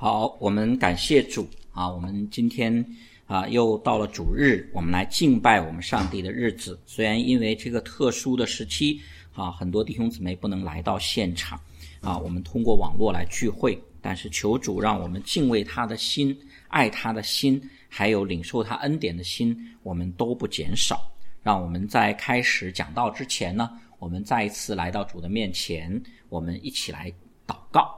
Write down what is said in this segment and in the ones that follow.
好，我们感谢主啊，我们今天又到了主日，我们来敬拜我们上帝的日子。虽然因为这个特殊的时期很多弟兄姊妹不能来到现场我们通过网络来聚会，但是求主让我们敬畏他的心，爱他的心，还有领受他恩典的心，我们都不减少。让我们在开始讲道之前呢，我们再一次来到主的面前，我们一起来祷告。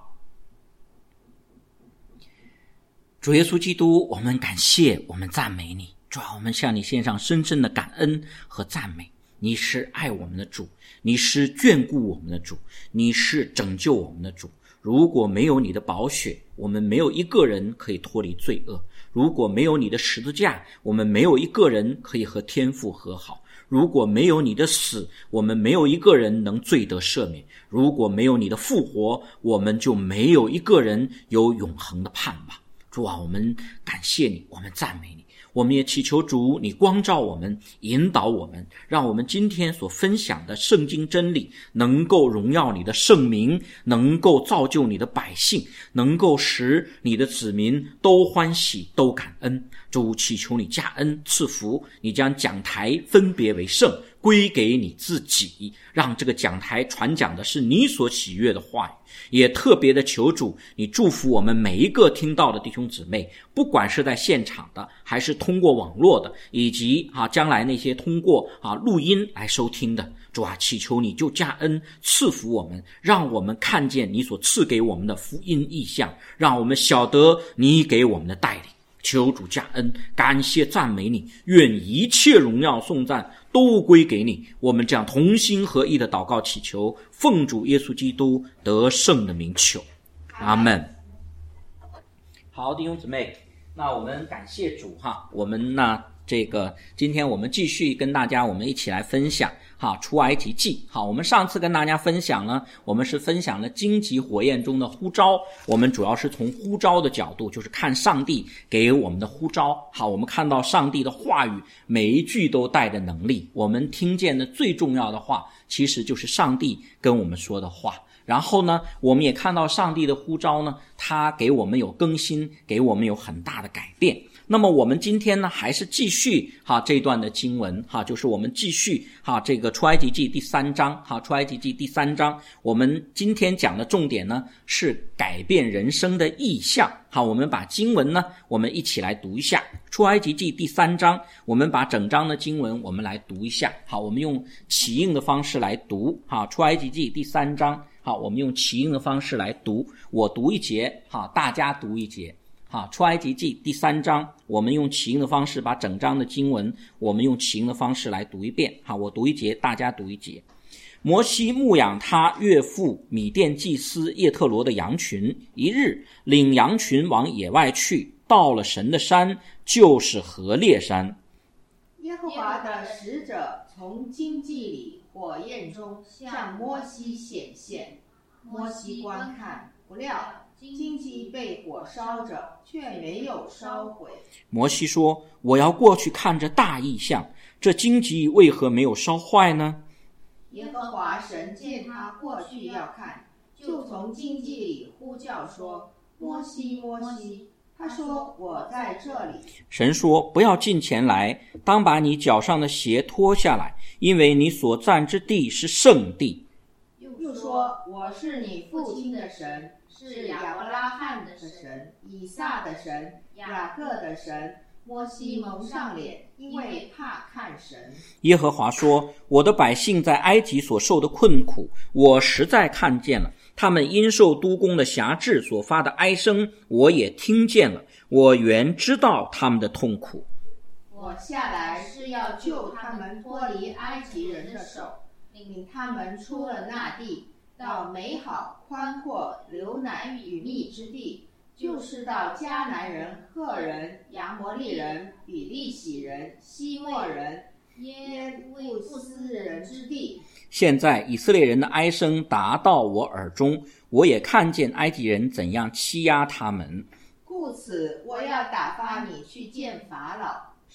主耶稣基督，我们感谢，我们赞美你。主啊，我们向你献上深深的感恩和赞美。你是爱我们的主，你是眷顾我们的主，你是拯救我们的主。如果没有你的宝血，我们没有一个人可以脱离罪恶。如果没有你的十字架，我们没有一个人可以和天父和好。如果没有你的死，我们没有一个人能罪得赦免。如果没有你的复活，我们就没有一个人有永恒的盼望。主啊，我们感谢你，我们赞美你，我们也祈求主你光照我们，引导我们，让我们今天所分享的圣经真理能够荣耀你的圣名，能够造就你的百姓，能够使你的子民都欢喜都感恩。主，祈求你加恩赐福，你将讲台分别为圣，归给你自己，让这个讲台传讲的是你所喜悦的话语。也特别的求主你祝福我们每一个听到的弟兄姊妹，不管是在现场的，还是通过网络的，以及将来那些通过录音来收听的。主啊，祈求你就加恩赐福我们，让我们看见你所赐给我们的福音异象，让我们晓得你给我们的带领。求主加恩，感谢赞美你，愿一切荣耀颂赞都归给你。我们这样同心合意的祷告祈求，奉主耶稣基督得胜的名求，阿们。好，弟兄姊妹，那我们感谢主我们今天我们继续跟大家我们一起来分享出埃及记。我们上次跟大家分享呢，我们是分享了荆棘火焰中的呼召，我们主要是从呼召的角度，就是看上帝给我们的呼召。我们看到上帝的话语每一句都带着能力，我们听见的最重要的话其实就是上帝跟我们说的话。然后呢，我们也看到上帝的呼召呢，他给我们有更新，给我们有很大的改变。那么我们今天呢，还是继续这段的经文就是我们继续这个出埃及记第3章出埃及记第3章，我们今天讲的重点呢是改变人生的意向。我们把经文呢，我们一起来读一下出埃及记第3章，我们把整章的经文我们来读一下。我们用起应的方式来读出埃及记第3章。我们用起应的方式来读，我读一节大家读一节。出埃及记第3章，我们用起应的方式把整章的经文我们用起应的方式来读一遍。我读一节，大家读一节。摩西牧养他岳父米甸祭司叶特罗的羊群，一日领羊群往野外去，到了神的山，就是何烈山。 耶和华的使者从荆棘里火焰中向摩西显现，摩西观看，不料荆棘被火烧着，却没有烧毁。 摩西说，我要过去看这大异象，这荆棘为何没有烧坏呢？ 耶和华神见他过去要看，就从荆棘里呼叫说，摩西，摩西。他说，我在这里。 神说，不要近前来，当把你脚上的鞋脱下来，因为你所站之地是圣地。 又说，我是你父亲的神，是亚伯拉罕的神，以撒的神，雅各的神。摩西蒙上脸，因为怕看神。 耶和华说，我的百姓在埃及所受的困苦，我实在看见了，他们因受督工的辖制所发的哀声，我也听见了，我原知道他们的痛苦。 我下来是要救他们脱离埃及人的手，领他们出了那地，到美好宽阔流奶与蜜之地，就是到迦南人、赫人、亚摩利人、比利洗人、希莫人、耶布斯人之地。 现在以色列人的哀声达到我耳中，我也看见埃及人怎样欺压他们。 故此我要打发你去见法老，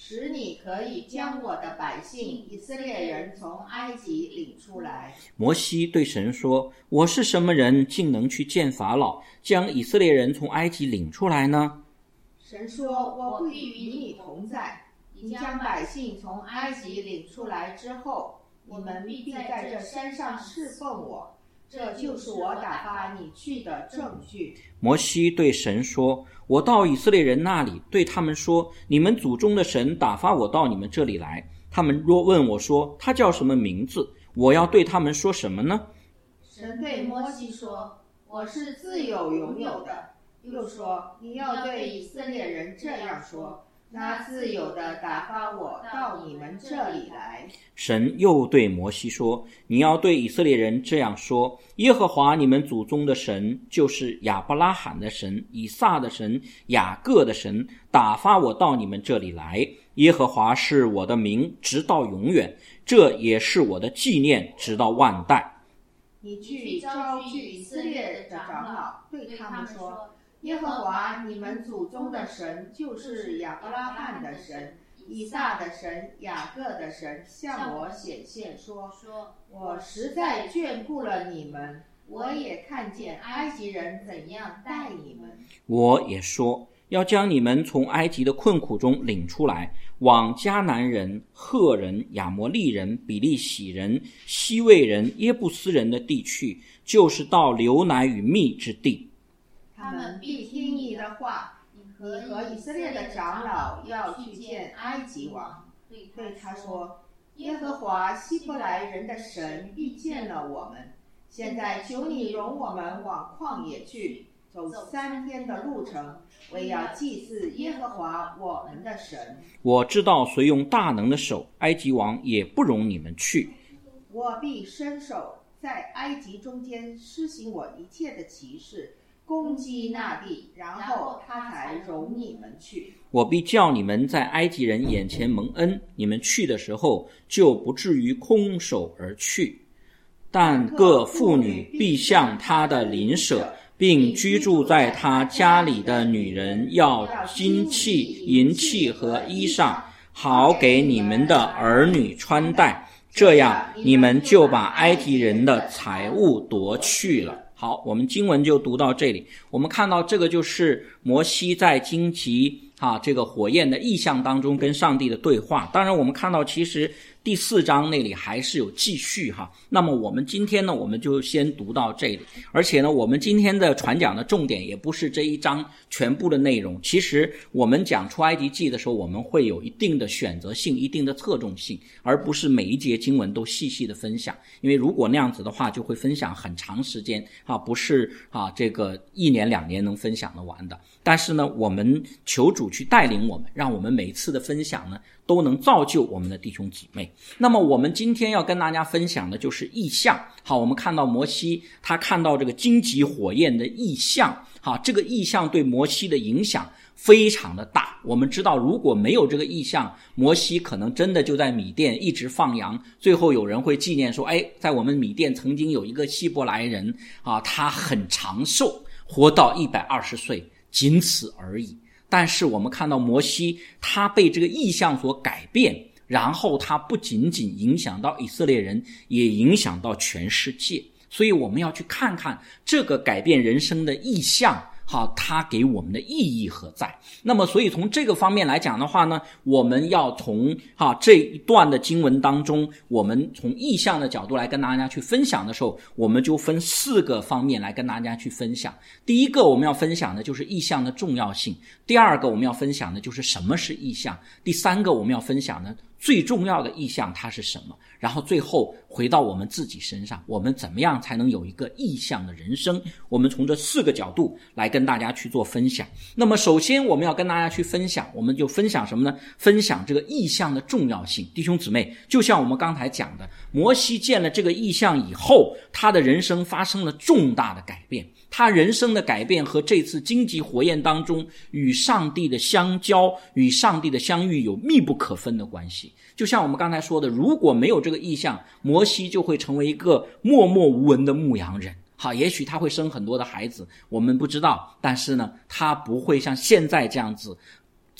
使你可以将我的百姓以色列人从埃及领出来。 摩西对神说，我是什么人，竟能去见法老，将以色列人从埃及领出来呢？ 神说，我会与你同在，你将百姓从埃及领出来之后，你们必在这山上侍奉我，这就是我打发你去的证据。 摩西对神说，我到以色列人那里，对他们说，你们祖宗的神打发我到你们这里来，他们若问我说，他叫什么名字，我要对他们说什么呢？ 神对摩西说，我是自有永有的。又说，你要对以色列人这样说，那自有的打发我到你们这里来。 神又对摩西说，你要对以色列人这样说，耶和华你们祖宗的神，就是亚伯拉罕的神，以撒的神，雅各的神，打发我到你们这里来。耶和华是我的名，直到永远，这也是我的纪念，直到万代。 你去招聚以色列的长老，对他们说，耶和华你们祖宗的神，就是亚伯拉罕的神，以撒的神，雅各的神，向我显现说，我实在眷顾了你们，我也看见埃及人怎样待你们。 我也说，要将你们从埃及的困苦中领出来，往迦南人、赫人、亚摩利人、比利洗人、西魏人、耶布斯人的地去，就是到流奶与蜜之地。 他们必听你的话，你和以色列的长老要去见埃及王，对他说，耶和华希伯来人的神必见了我们，现在求你容我们往旷野去，走3天的路程，为要祭祀耶和华我们的神。 我知道虽用大能的手，埃及王也不容你们去。 我必伸手在埃及中间施行我一切的奇事，攻击那地，然后他才容你们去。 我必叫你们在埃及人眼前蒙恩，你们去的时候就不至于空手而去。但各妇女必向他的邻舍，并居住在他家里的女人，要金器、银器和衣裳，好给你们的儿女穿戴，这样你们就把埃及人的财物夺去了。好，我们经文就读到这里。我们看到这个就是摩西在荆棘这个火焰的意象当中跟上帝的对话。当然我们看到其实第4章那里还是有继续那么我们今天呢，我们就先读到这里。而且呢，我们今天的传讲的重点也不是这一章全部的内容。其实我们讲出埃及记的时候，我们会有一定的选择性，一定的侧重性，而不是每一节经文都细细的分享。因为如果那样子的话，就会分享很长时间不是这个1年2年能分享得完的。但是呢，我们求主去带领我们，让我们每一次的分享呢都能造就我们的弟兄姊妹。那么我们今天要跟大家分享的就是异象。好，我们看到摩西他看到这个荆棘火焰的异象。好，这个异象对摩西的影响非常的大。我们知道如果没有这个异象，摩西可能真的就在米甸一直放羊，最后有人会纪念说，在我们米甸曾经有一个希伯来人他很长寿，活到120岁，仅此而已。但是我们看到摩西他被这个异象所改变，然后他不仅仅影响到以色列人，也影响到全世界。所以我们要去看看这个改变人生的异象它给我们的意义何在。那么所以从这个方面来讲的话呢，我们要从这一段的经文当中，我们从意象的角度来跟大家去分享的时候，我们就分4个方面来跟大家去分享。第一个我们要分享的就是意象的重要性，第二个我们要分享的就是什么是意象，第三个我们要分享的最重要的意象它是什么，然后最后回到我们自己身上，我们怎么样才能有一个意象的人生。我们从这4个角度来跟大家去做分享。那么首先我们要跟大家去分享，我们就分享什么呢？分享这个意象的重要性。弟兄姊妹，就像我们刚才讲的，摩西见了这个意象以后，他的人生发生了重大的改变。他人生的改变和这次荆棘火焰当中与上帝的相交，与上帝的相遇有密不可分的关系。就像我们刚才说的，如果没有这个意象，摩西就会成为一个默默无闻的牧羊人。好，也许他会生很多的孩子，我们不知道，但是呢，他不会像现在这样子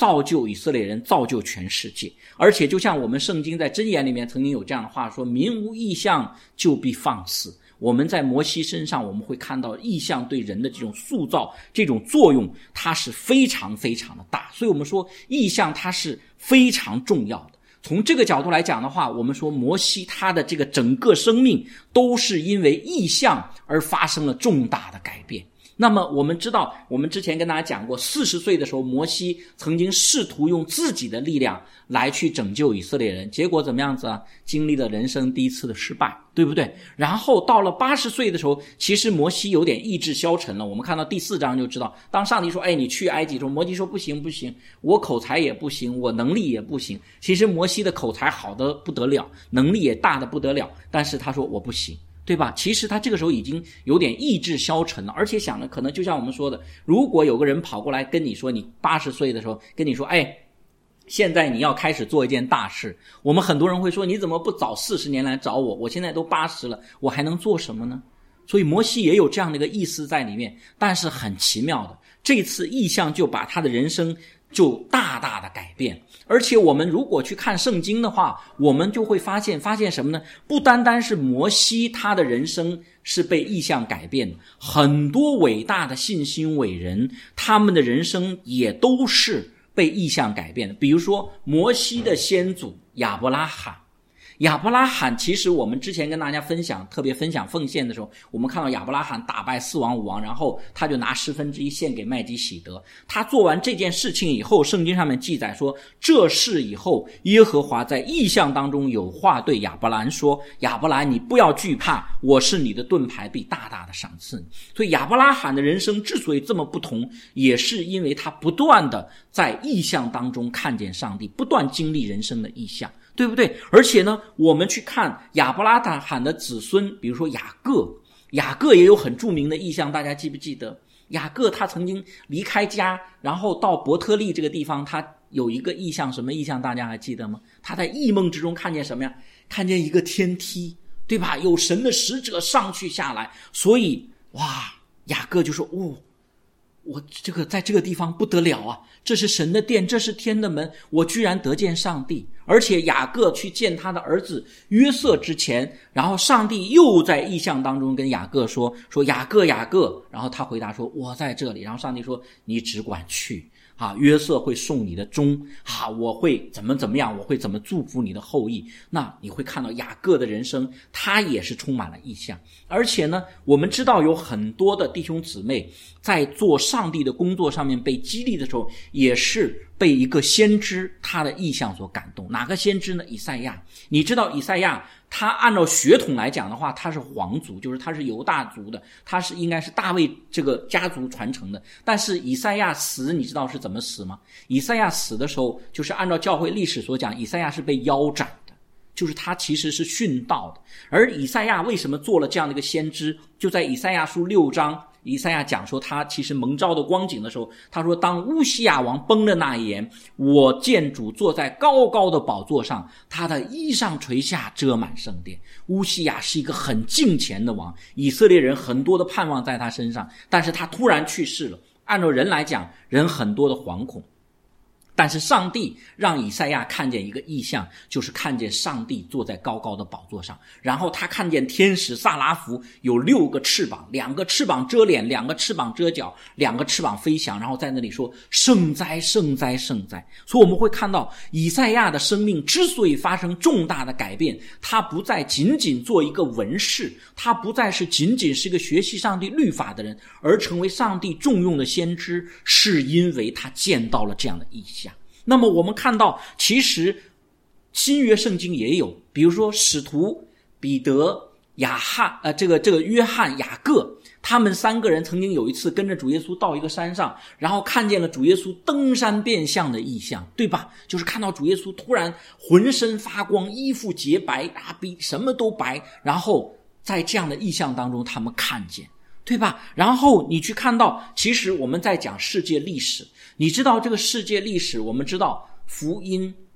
造就以色列人，造就全世界。而且就像我们圣经在箴言里面曾经有这样的话说，民无异象就必放肆。我们在摩西身上我们会看到异象对人的这种塑造，这种作用它是非常非常的大。所以我们说异象它是非常重要的。从这个角度来讲的话，我们说摩西他的这个整个生命都是因为异象而发生了重大的改变。那么我们知道，我们之前跟大家讲过，40岁的时候摩西曾经试图用自己的力量来去拯救以色列人，结果怎么样子啊？经历了人生第一次的失败，对不对？然后到了80岁的时候，其实摩西有点意志消沉了。我们看到第4章就知道，当上帝说你去埃及的时候，摩西说不行，我口才也不行，我能力也不行。其实摩西的口才好得不得了，能力也大得不得了，但是他说我不行，对吧？其实他这个时候已经有点意志消沉了，而且想的可能就像我们说的，如果有个人跑过来跟你说，你80岁的时候跟你说，现在你要开始做一件大事，我们很多人会说，你怎么不早40年来找我？我现在都80了，我还能做什么呢？所以摩西也有这样的一个意思在里面，但是很奇妙的，这次异象就把他的人生就大大的改变。而且我们如果去看圣经的话，我们就会发现什么呢？不单单是摩西他的人生是被异象改变的，很多伟大的信心伟人，他们的人生也都是被异象改变的。比如说摩西的先祖亚伯拉罕，其实我们之前跟大家特别分享奉献的时候，我们看到亚伯拉罕打败4王5王，然后他就拿1/10献给麦基洗德。他做完这件事情以后，圣经上面记载说，这事以后耶和华在异象当中有话对亚伯兰说，亚伯兰，你不要惧怕，我是你的盾牌，必大大的赏赐你。所以亚伯拉罕的人生之所以这么不同，也是因为他不断的在异象当中看见上帝，不断经历人生的异象，对不对？而且呢，我们去看亚伯拉罕的子孙，比如说雅各也有很著名的异象，大家记不记得？雅各他曾经离开家，然后到伯特利这个地方，他有一个异象，什么异象大家还记得吗？他在异梦之中看见什么呀？看见一个天梯，对吧？有神的使者上去下来，所以雅各就说我这个在这个地方不得了啊，这是神的殿，这是天的门，我居然得见上帝。而且雅各去见他的儿子约瑟之前，然后上帝又在异象当中跟雅各说雅各，然后他回答说我在这里，然后上帝说你只管去约瑟会送你的钟我会怎么样，我会怎么祝福你的后裔。那你会看到雅各的人生他也是充满了异象。而且呢，我们知道有很多的弟兄姊妹在做上帝的工作上面被激励的时候，也是被一个先知他的异象所感动。哪个先知呢？以赛亚。你知道以赛亚他按照血统来讲的话，他是皇族，就是他是犹大族的，他是应该是大卫这个家族传承的。但是以赛亚死，你知道是怎么死吗？以赛亚死的时候，就是按照教会历史所讲，以赛亚是被腰斩的，就是他其实是殉道的。而以赛亚为什么做了这样的一个先知？就在以赛亚书6章，以赛亚讲说他其实蒙召的光景的时候，他说当乌西亚王崩的那一年，我见主坐在高高的宝座上，他的衣裳垂下遮满圣殿。乌西亚是一个很敬虔的王，以色列人很多的盼望在他身上，但是他突然去世了。按照人来讲，人很多的惶恐，但是上帝让以赛亚看见一个异象，就是看见上帝坐在高高的宝座上，然后他看见天使撒拉弗有6个翅膀，2个翅膀遮脸，2个翅膀遮脚，2个翅膀飞翔，然后在那里说圣哉圣哉圣哉。所以我们会看到以赛亚的生命之所以发生重大的改变，他不再仅仅做一个文士，他不再是仅仅是一个学习上帝律法的人，而成为上帝重用的先知，是因为他见到了这样的异象。那么我们看到其实新约圣经也有，比如说使徒彼得、这个约翰、雅各，他们3个人曾经有一次跟着主耶稣到一个山上，然后看见了主耶稣登山变相的异象，对吧？就是看到主耶稣突然浑身发光，衣服洁白比什么都白，然后在这样的异象当中他们看见，对吧？然后你去看到，其实我们在讲世界历史，你知道这个世界历史，我们知道福音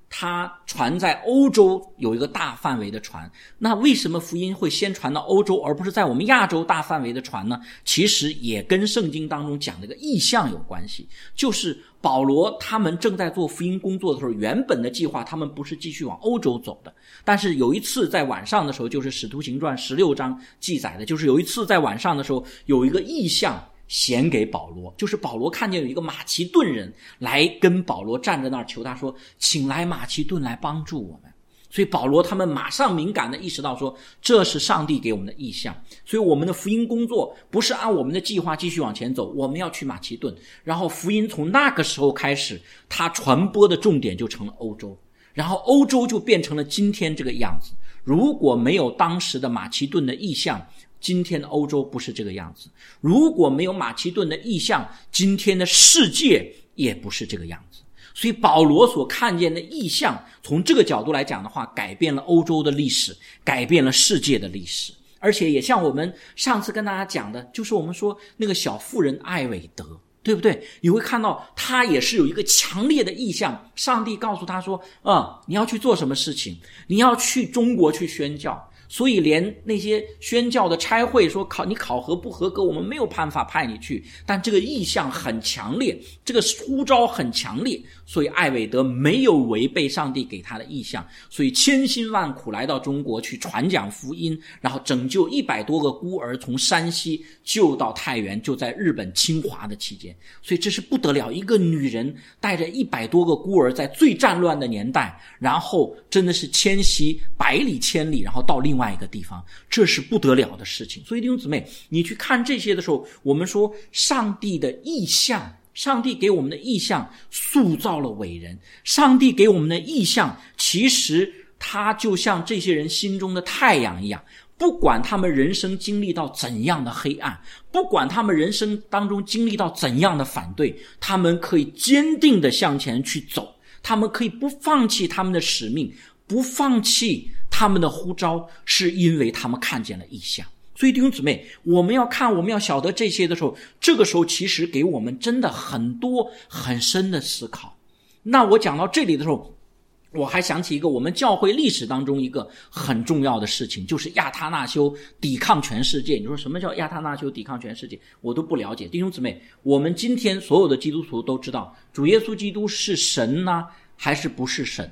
它传在欧洲有一个大范围的传，那为什么福音会先传到欧洲而不是在我们亚洲大范围的传呢？其实也跟圣经当中讲的一个意象有关系，就是保罗他们正在做福音工作的时候，原本的计划他们不是继续往欧洲走的，但是有一次在晚上的时候，就是使徒行传16章记载的，就是有一次在晚上的时候有一个意象显给保罗，就是保罗看见有一个马其顿人来跟保罗站在那儿求他说，请来马其顿来帮助我们。所以保罗他们马上敏感地意识到说，这是上帝给我们的意象，所以我们的福音工作不是按我们的计划继续往前走，我们要去马其顿，然后福音从那个时候开始，它传播的重点就成了欧洲，然后欧洲就变成了今天这个样子。如果没有当时的马其顿的意象，今天的欧洲不是这个样子，如果没有马其顿的意象，今天的世界也不是这个样子。所以保罗所看见的意象，从这个角度来讲的话，改变了欧洲的历史，改变了世界的历史。而且也像我们上次跟大家讲的，就是我们说那个小妇人艾韦德，对不对？你会看到他也是有一个强烈的意象，上帝告诉他说你要去做什么事情，你要去中国去宣教，所以连那些宣教的差会说你考核不合格，我们没有办法派你去，但这个意向很强烈，这个呼召很强烈，所以艾韦德没有违背上帝给他的意向，所以千辛万苦来到中国去传讲福音，然后拯救100多个孤儿从山西救到太原，就在日本侵华的期间。所以这是不得了，一个女人带着100多个孤儿在最战乱的年代，然后真的是迁徙百里千里，然后到另外一个地方，这是不得了的事情。所以弟兄姊妹，你去看这些的时候，我们说上帝的意象，上帝给我们的意象塑造了伟人，上帝给我们的意象其实它就像这些人心中的太阳一样，不管他们人生经历到怎样的黑暗，不管他们人生当中经历到怎样的反对，他们可以坚定地向前去走，他们可以不放弃他们的使命，不放弃他们的呼召，是因为他们看见了异象。所以弟兄姊妹，我们要看，我们要晓得这些的时候，这个时候其实给我们真的很多很深的思考。那我讲到这里的时候，我还想起一个我们教会历史当中一个很重要的事情，就是亚他那修抵抗全世界。你说什么叫亚他那修抵抗全世界？我都不了解。弟兄姊妹，我们今天所有的基督徒都知道，主耶稣基督是神呢，还是不是神？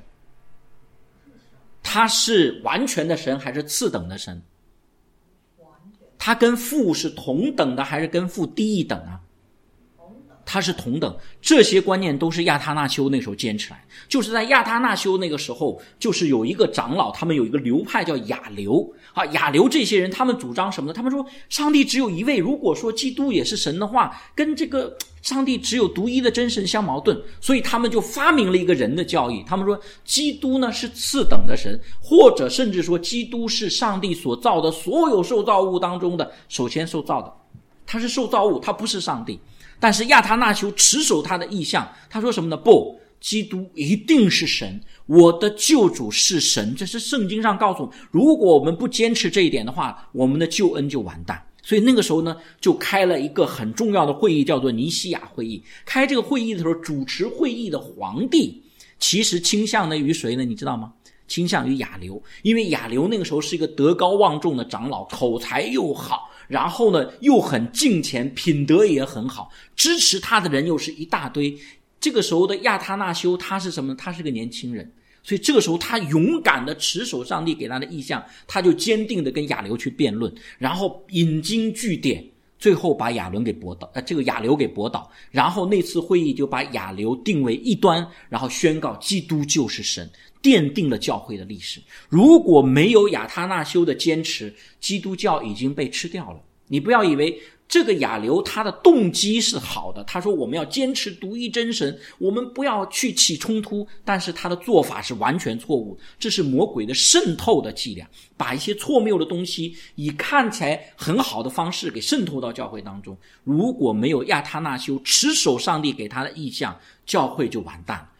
他是完全的神还是次等的神？他跟父是同等的还是跟父低一等啊？他是同等。这些观念都是亚他那修那时候坚持来，就是在亚他那修那个时候，就是有一个长老，他们有一个流派叫亚流啊。亚流这些人他们主张什么呢？他们说上帝只有一位，如果说基督也是神的话，跟这个上帝只有独一的真神相矛盾，所以他们就发明了一个人的教义。他们说基督呢是次等的神，或者甚至说基督是上帝所造的所有受造物当中的首先受造的，他是受造物，他不是上帝。但是亚他那修持守他的意向，他说什么呢？不，基督一定是神，我的救主是神，这是圣经上告诉我们，如果我们不坚持这一点的话，我们的救恩就完蛋。所以那个时候呢，就开了一个很重要的会议，叫做尼西亚会议。开这个会议的时候，主持会议的皇帝其实倾向于谁呢？你知道吗？倾向于亚流。因为亚流那个时候是一个德高望重的长老，口才又好，然后呢又很敬虔，品德也很好，支持他的人又是一大堆。这个时候的亚他那修他是什么？他是个年轻人，所以这个时候他勇敢的持守上帝给他的意向，他就坚定的跟亚流去辩论，然后引经据典，最后把亚流给驳倒，然后那次会议就把亚流定为异端，然后宣告基督就是神，奠定了教会的历史。如果没有亚他那修的坚持，基督教已经被吃掉了。你不要以为这个亚流他的动机是好的，他说我们要坚持独一真神，我们不要去起冲突，但是他的做法是完全错误，这是魔鬼的渗透的伎俩，把一些错谬的东西以看起来很好的方式给渗透到教会当中。如果没有亚他那修持守上帝给他的意向，教会就完蛋了。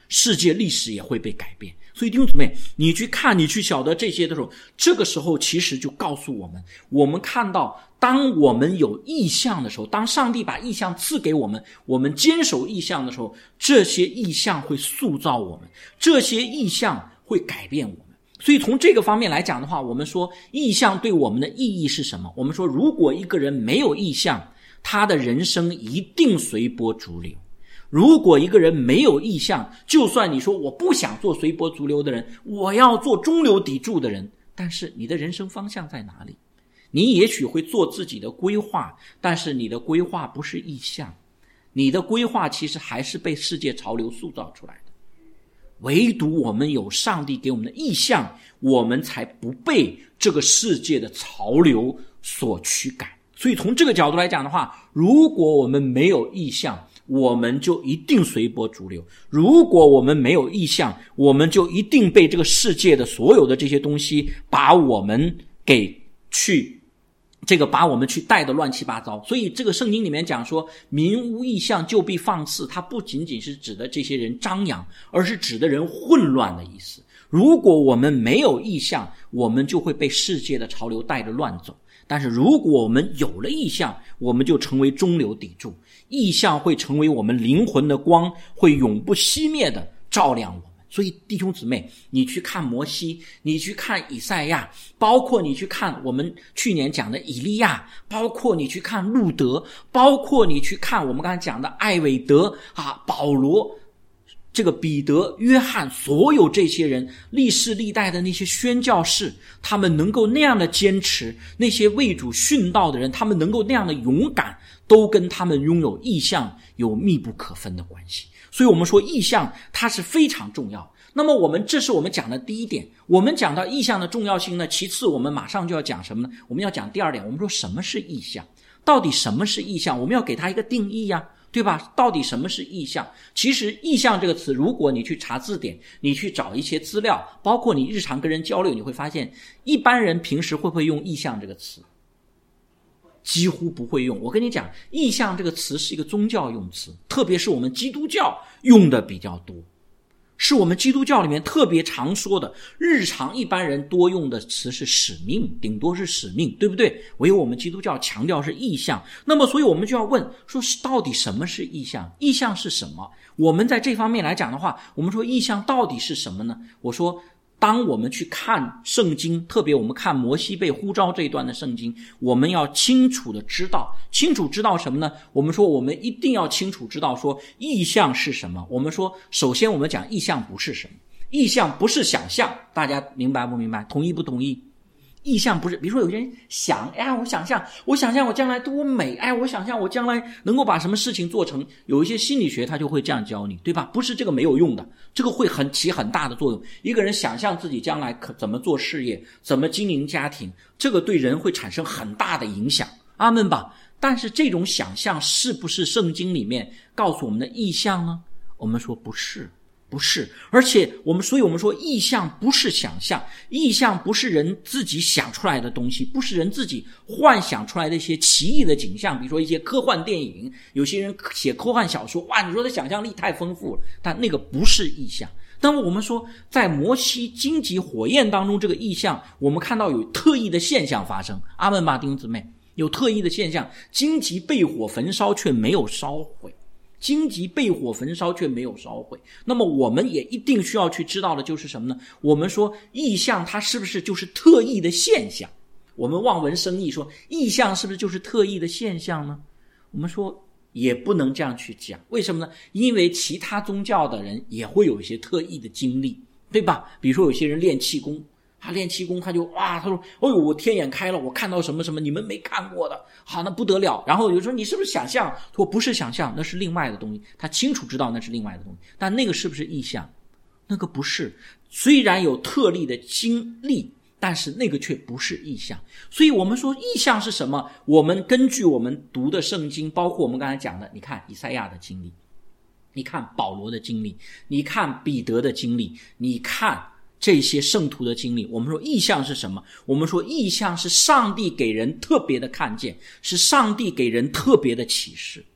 世界历史也会被改变。所以弟兄姊妹，你去看，你去晓得这些的时候，这个时候其实就告诉我们，我们看到当我们有异象的时候，当上帝把异象赐给我们，我们坚守异象的时候，这些异象会塑造我们，这些异象会改变我们。所以从这个方面来讲的话，我们说异象对我们的意义是什么？我们说如果一个人没有异象，他的人生一定随波逐流。如果一个人没有意向，就算你说我不想做随波逐流的人，我要做中流砥柱的人，但是你的人生方向在哪里？你也许会做自己的规划，但是你的规划不是意向，你的规划其实还是被世界潮流塑造出来的。唯独我们有上帝给我们的意向，我们才不被这个世界的潮流所驱赶。所以从这个角度来讲的话，如果我们没有意向，我们就一定随波逐流。如果我们没有意向，我们就一定被这个世界的所有的这些东西把我们去带得乱七八糟。所以这个圣经里面讲说，民无意向就必放肆，它不仅仅是指的这些人张扬，而是指的人混乱的意思。如果我们没有意向，我们就会被世界的潮流带着乱走。但是如果我们有了意向，我们就成为中流砥柱，意向会成为我们灵魂的光，会永不熄灭的照亮我们。所以弟兄姊妹，你去看摩西，你去看以赛亚，包括你去看我们去年讲的以利亚，包括你去看路德，包括你去看我们刚才讲的艾伟德保罗，这个彼得、约翰，所有这些人，历世历代的那些宣教士，他们能够那样的坚持，那些为主殉道的人，他们能够那样的勇敢，都跟他们拥有意向有密不可分的关系。所以我们说意向它是非常重要。那么这是我们讲的第一点。我们讲到意向的重要性呢，其次我们马上就要讲什么呢？我们要讲第二点。我们说什么是意向？到底什么是意向？我们要给它一个定义呀，对吧？到底什么是意向？其实意向这个词，如果你去查字典，你去找一些资料，包括你日常跟人交流，你会发现一般人平时会不会用意向这个词？几乎不会用。我跟你讲，意向这个词是一个宗教用词，特别是我们基督教用的比较多，是我们基督教里面特别常说的。日常一般人多用的词是使命，顶多是使命，对不对？唯有我们基督教强调是意向。那么所以我们就要问说，到底什么是意向？意向是什么？我们在这方面来讲的话，我们说意向到底是什么呢？我说当我们去看圣经，特别我们看摩西被呼召这一段的圣经，我们要清楚知道什么呢？我们说我们一定要清楚知道说意象是什么。我们说首先我们讲意象不是什么，意象不是想象，大家明白不明白？同意不同意？意象不是，比如说有些人想，我想象我将来多美，我想象我将来能够把什么事情做成。有一些心理学他就会这样教你，对吧？不是这个没有用的，这个会起很大的作用。一个人想象自己将来怎么做事业，怎么经营家庭，这个对人会产生很大的影响，阿们吧。但是这种想象是不是圣经里面告诉我们的意象呢？我们说不是。而且所以我们说意象不是想象，意象不是人自己想出来的东西，不是人自己幻想出来的一些奇异的景象。比如说一些科幻电影，有些人写科幻小说，你说的想象力太丰富了，但那个不是意象。那么我们说在摩西荆棘火焰当中，这个意象我们看到有特异的现象发生，阿们吧弟兄姊妹，有特异的现象，荆棘被火焚烧却没有烧毁，荆棘被火焚烧却没有烧毁。那么我们也一定需要去知道的就是什么呢？我们说意象它是不是就是特异的现象？我们望文生义说意象是不是就是特异的现象呢？我们说也不能这样去讲。为什么呢？因为其他宗教的人也会有一些特异的经历，对吧？比如说有些人练气功，他就他说我天眼开了，我看到什么什么你们没看过的，好，那不得了。然后有时候你是不是想象？说不是想象，那是另外的东西。他清楚知道那是另外的东西，但那个是不是意象？那个不是。虽然有特例的经历，但是那个却不是意象。所以我们说意象是什么？我们根据我们读的圣经，包括我们刚才讲的，你看以赛亚的经历，你看保罗的经历，你看彼得的经历，你看这些圣徒的经历。我们说意象是什么？我们说意象是上帝给人特别的看见，是上帝给人特别的启示。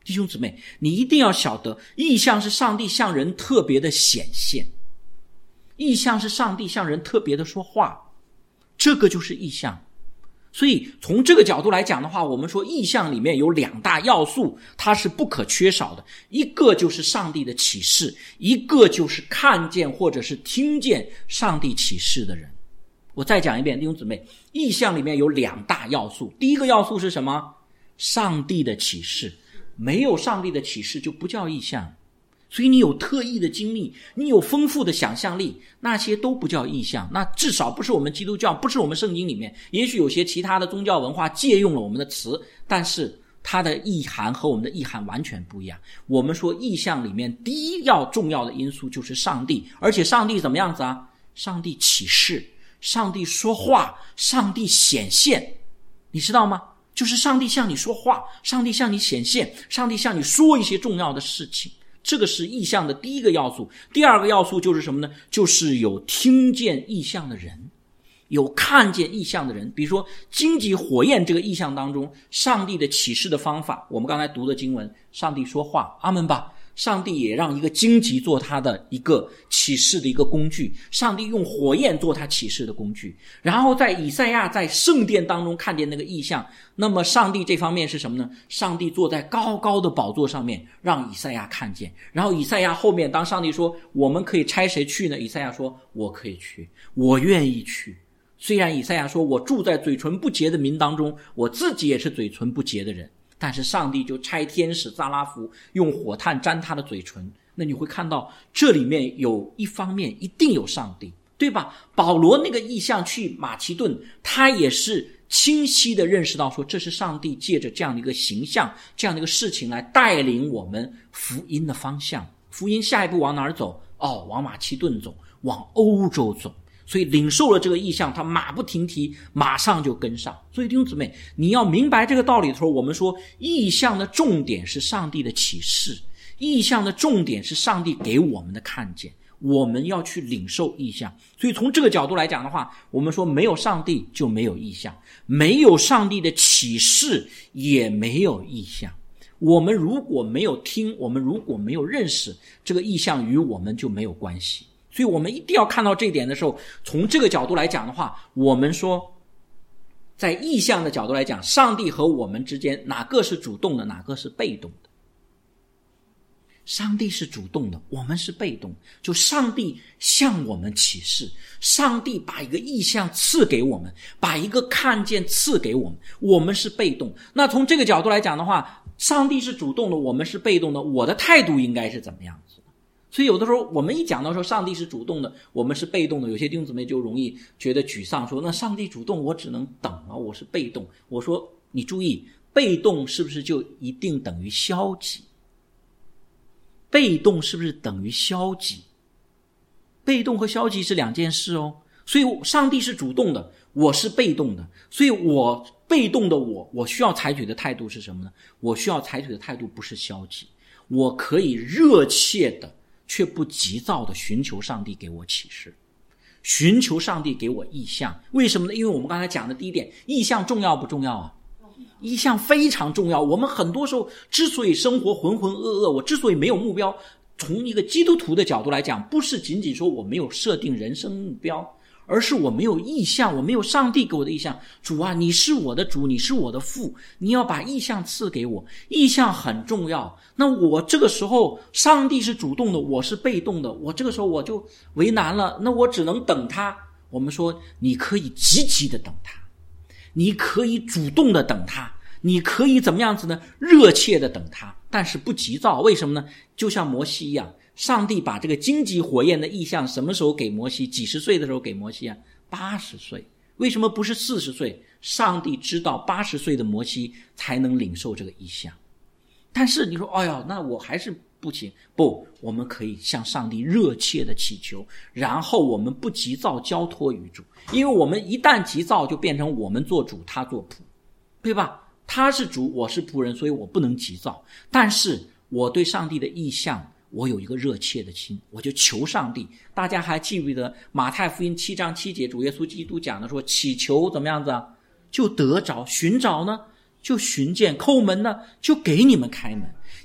弟兄姊妹，你一定要晓得，异象是上帝向人特别的显现，异象是上帝向人特别的说话，这个就是异象。所以从这个角度来讲的话，我们说异象里面有两大要素，它是不可缺少的，一个就是上帝的启示，一个就是看见或者是听见上帝启示的人。我再讲一遍，弟兄姊妹，异象里面有两大要素，第一个要素是什么？上帝的启示，没有上帝的启示就不叫异象。所以你有特异的经历，你有丰富的想象力，那些都不叫异象，那至少不是我们基督教，不是我们圣经里面，也许有些其他的宗教文化借用了我们的词，但是它的意涵和我们的意涵完全不一样。我们说异象里面第一要重要的因素就是上帝，而且上帝怎么样子啊？上帝启示，上帝说话，上帝显现，你知道吗？就是上帝向你说话，上帝向你显现，上帝向你说一些重要的事情，这个是异象的第一个要素。第二个要素就是什么呢？就是有听见异象的人，有看见异象的人。比如说荆棘火焰这个异象当中，上帝的启示的方法，我们刚才读的经文，上帝说话，阿们吧。上帝也让一个荆棘做他的一个启示的一个工具，上帝用火焰做他启示的工具。然后在以赛亚在圣殿当中看见那个异象，那么上帝这方面是什么呢？上帝坐在高高的宝座上面，让以赛亚看见。然后以赛亚后面，当上帝说我们可以差谁去呢？以赛亚说我可以去，我愿意去。虽然以赛亚说我住在嘴唇不洁的民当中，我自己也是嘴唇不洁的人，但是上帝就差天使撒拉弗用火炭沾他的嘴唇。那你会看到这里面有一方面一定有上帝，对吧？保罗那个异象去马其顿，他也是清晰的认识到说这是上帝借着这样的一个形象，这样的一个事情来带领我们福音的方向。福音下一步往哪儿走？往马其顿走，往欧洲走。所以领受了这个异象，他马不停蹄，马上就跟上。所以弟兄姊妹，你要明白这个道理的时候，我们说异象的重点是上帝的启示，异象的重点是上帝给我们的看见，我们要去领受异象。所以从这个角度来讲的话，我们说没有上帝就没有异象，没有上帝的启示也没有异象。我们如果没有听，我们如果没有认识，这个异象与我们就没有关系。所以我们一定要看到这一点的时候，从这个角度来讲的话，我们说在异象的角度来讲，上帝和我们之间哪个是主动的，哪个是被动的？上帝是主动的，我们是被动。就上帝向我们启示，上帝把一个异象赐给我们，把一个看见赐给我们，我们是被动。那从这个角度来讲的话，上帝是主动的，我们是被动的，我的态度应该是怎么样子？所以有的时候我们一讲到说上帝是主动的，我们是被动的，有些弟兄姊妹就容易觉得沮丧，说那上帝主动我只能等啊，我是被动。我说你注意，被动是不是就一定等于消极？被动是不是等于消极？被动和消极是两件事哦。所以上帝是主动的，我是被动的。所以我被动的我需要采取的态度是什么呢？我需要采取的态度不是消极，我可以热切的却不急躁的寻求上帝给我启示，寻求上帝给我异象。为什么呢？因为我们刚才讲的第一点，异象重要不重要啊？异象非常重要。我们很多时候之所以生活浑浑噩噩，我之所以没有目标，从一个基督徒的角度来讲，不是仅仅说我没有设定人生目标，而是我没有异象，我没有上帝给我的异象。主啊，你是我的主，你是我的父，你要把异象赐给我。异象很重要。那我这个时候上帝是主动的，我是被动的，我这个时候我就为难了，那我只能等他。我们说你可以积极的等他，你可以主动的等他，你可以怎么样子呢？热切的等他，但是不急躁。为什么呢？就像摩西一样，上帝把这个荆棘火焰的异象什么时候给摩西？几十岁的时候给摩西啊？80岁。为什么不是40岁？上帝知道80岁的摩西才能领受这个异象。但是你说哎呀，那我还是不行。不，我们可以向上帝热切的祈求，然后我们不急躁交托于主。因为我们一旦急躁，就变成我们做主，他做仆，对吧？他是主，我是仆人，所以我不能急躁。但是我对上帝的意向，我有一个热切的心，我就求上帝。大家还记不记得马太福音7章7节，主耶稣基督讲的说，祈求怎么样子啊？就得着，寻找呢就寻见，叩门呢就给你们开门。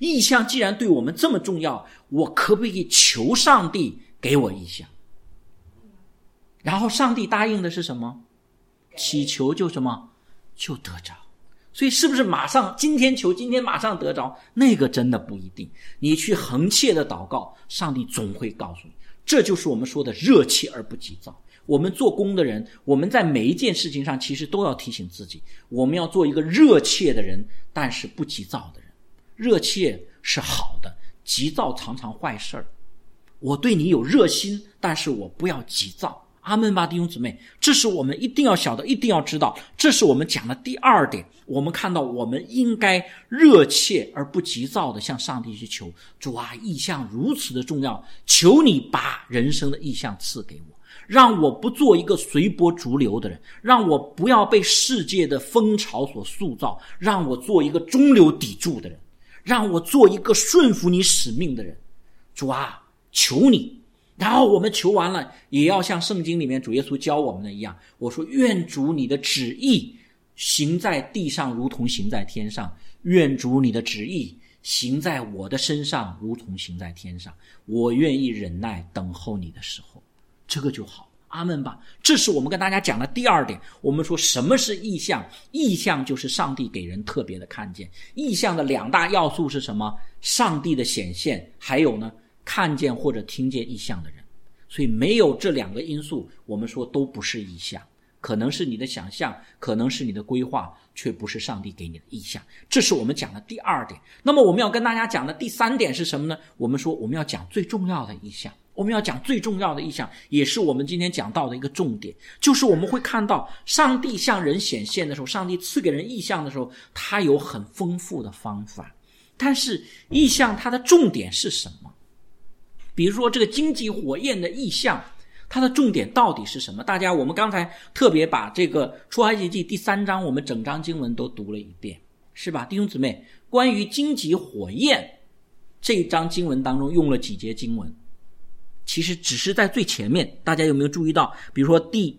意象既然对我们这么重要，我可不可以求上帝给我意象？然后上帝答应的是什么？祈求就什么？就得着。所以是不是马上今天求今天马上得着？那个真的不一定。你去恒切的祷告，上帝总会告诉你。这就是我们说的热切而不急躁。我们做工的人，我们在每一件事情上其实都要提醒自己，我们要做一个热切的人，但是不急躁的人。热切是好的，急躁常常坏事儿。我对你有热心，但是我不要急躁。阿们吧，弟兄姊妹，这是我们一定要晓得，一定要知道。这是我们讲的第二点，我们看到我们应该热切而不急躁的向上帝去求。主啊，意象如此的重要，求你把人生的意象赐给我，让我不做一个随波逐流的人，让我不要被世界的风潮所塑造，让我做一个中流砥柱的人，让我做一个顺服你使命的人。主啊，求你。然后我们求完了，也要像圣经里面主耶稣教我们的一样，我说愿主你的旨意行在地上如同行在天上，愿主你的旨意行在我的身上如同行在天上，我愿意忍耐等候你的时候。这个就好。阿们吧。这是我们跟大家讲的第二点。我们说什么是意象？意象就是上帝给人特别的看见。意象的两大要素是什么？上帝的显现，还有呢，看见或者听见意象的人。所以没有这两个因素，我们说都不是意象，可能是你的想象，可能是你的规划，却不是上帝给你的意象。这是我们讲的第二点。那么我们要跟大家讲的第三点是什么呢？我们说我们要讲最重要的意象。我们要讲最重要的意象，也是我们今天讲到的一个重点，就是我们会看到上帝向人显现的时候，上帝赐给人意象的时候，他有很丰富的方法。但是意象它的重点是什么？比如说这个荆棘火焰的意象，它的重点到底是什么？大家我们刚才特别把这个出埃及记第3章我们整章经文都读了一遍，是吧？弟兄姊妹，关于荆棘火焰这一章经文当中用了几节经文？其实只是在最前面，大家有没有注意到？比如说第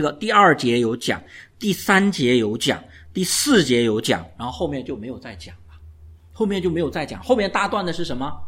2节有讲，第3节有讲，第4节有讲，然后后面就没有再讲了。后面大段的是什么？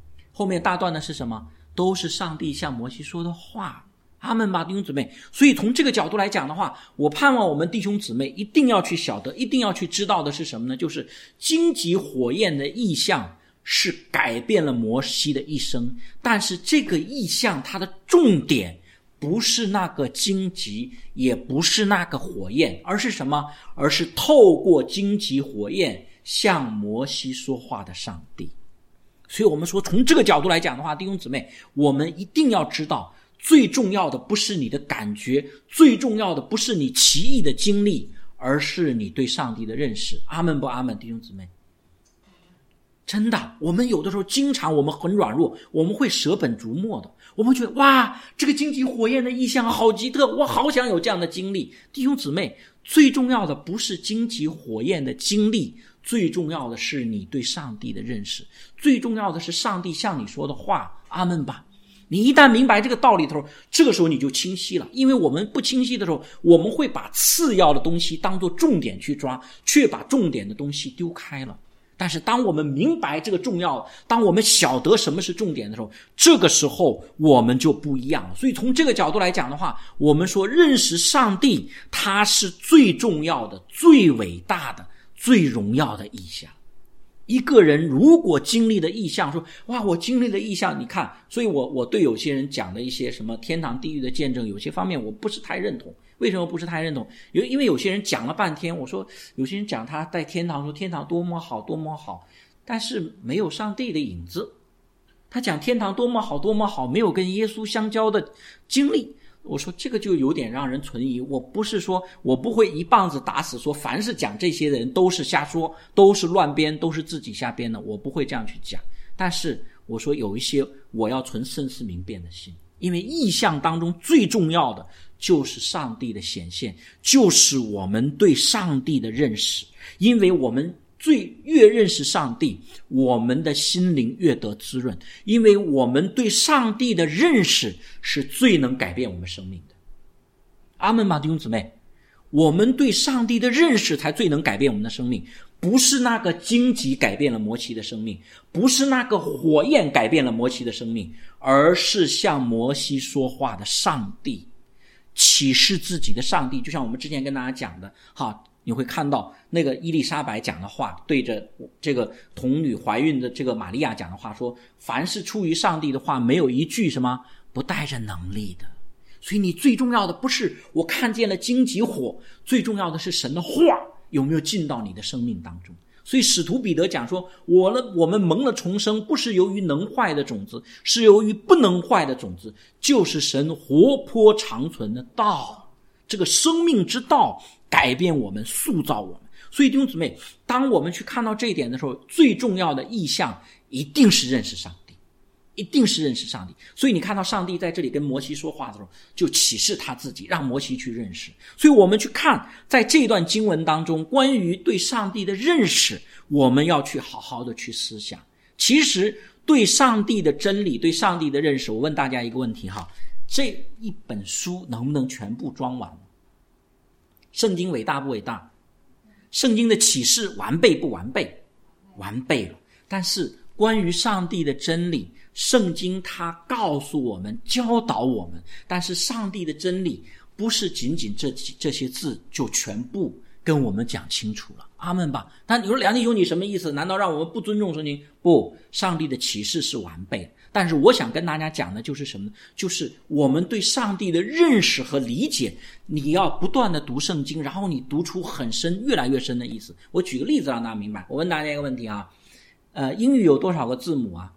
都是上帝向摩西说的话。阿们吧，弟兄姊妹。所以从这个角度来讲的话，我盼望我们弟兄姊妹一定要去晓得，一定要去知道的是什么呢？就是荆棘火焰的意象是改变了摩西的一生，但是这个意象它的重点不是那个荆棘，也不是那个火焰，而是什么？而是透过荆棘火焰向摩西说话的上帝。所以我们说从这个角度来讲的话，弟兄姊妹，我们一定要知道，最重要的不是你的感觉，最重要的不是你奇异的经历，而是你对上帝的认识。阿们不阿们，弟兄姊妹？真的，我们有的时候经常我们很软弱，我们会舍本逐末的，我们觉得哇，这个荆棘火焰的意象好奇特，我好想有这样的经历。弟兄姊妹，最重要的不是荆棘火焰的经历，最重要的是你对上帝的认识，最重要的是上帝向你说的话。阿们吧。你一旦明白这个道理的时候，这个时候你就清晰了。因为我们不清晰的时候，我们会把次要的东西当作重点去抓，却把重点的东西丢开了。但是当我们明白这个重要，当我们晓得什么是重点的时候，这个时候我们就不一样了。所以从这个角度来讲的话，我们说认识上帝，它是最重要的、最伟大的、最荣耀的意象。一个人如果经历的意象，说哇，我经历了意象，你看，所以我对有些人讲的一些什么天堂地狱的见证，有些方面我不是太认同。为什么不是太认同？因为有些人讲了半天，我说有些人讲他在天堂，说天堂多么好多么好，但是没有上帝的影子。他讲天堂多么好多么好，没有跟耶稣相交的经历。我说这个就有点让人存疑。我不是说我不会一棒子打死说凡是讲这些的人都是瞎说，都是乱编，都是自己瞎编的，我不会这样去讲。但是我说有一些我要存慎思明辨的心，因为意象当中最重要的就是上帝的显现，就是我们对上帝的认识。因为我们越认识上帝，我们的心灵越得滋润，因为我们对上帝的认识是最能改变我们生命的。阿们吗，弟兄姊妹？我们对上帝的认识才最能改变我们的生命， 不是那个荆棘改变了摩西的生命，不是那个火焰改变了摩西的生命，而是向摩西说话的上帝，启示自己的上帝。就像我们之前跟大家讲的，你会看到那个伊丽莎白讲的话，对着这个童女怀孕的这个玛利亚讲的话说，凡是出于上帝的话，没有一句什么不带着能力的。所以你最重要的不是我看见了荆棘火，最重要的是神的话有没有进到你的生命当中。所以使徒彼得讲说，我们蒙了重生，不是由于能坏的种子，是由于不能坏的种子，就是神活泼长存的道，这个生命之道改变我们，塑造我们。所以弟兄姊妹，当我们去看到这一点的时候，最重要的意向一定是认识上帝，一定是认识上帝。所以你看到上帝在这里跟摩西说话的时候，就启示他自己，让摩西去认识。所以我们去看在这段经文当中关于对上帝的认识，我们要去好好的去思想。其实对上帝的真理，对上帝的认识，我问大家一个问题这一本书能不能全部装完？圣经伟大不伟大？圣经的启示完备不完备？完备了。但是关于上帝的真理，圣经它告诉我们，教导我们，但是上帝的真理不是仅仅这些字就全部跟我们讲清楚了。阿们吧。但你说梁弟兄你什么意思？难道让我们不尊重圣经？不，上帝的启示是完备的。但是我想跟大家讲的就是什么呢？就是我们对上帝的认识和理解，你要不断的读圣经，然后你读出很深，越来越深的意思。我举个例子让大家明白。我问大家一个问题英语有多少个字母啊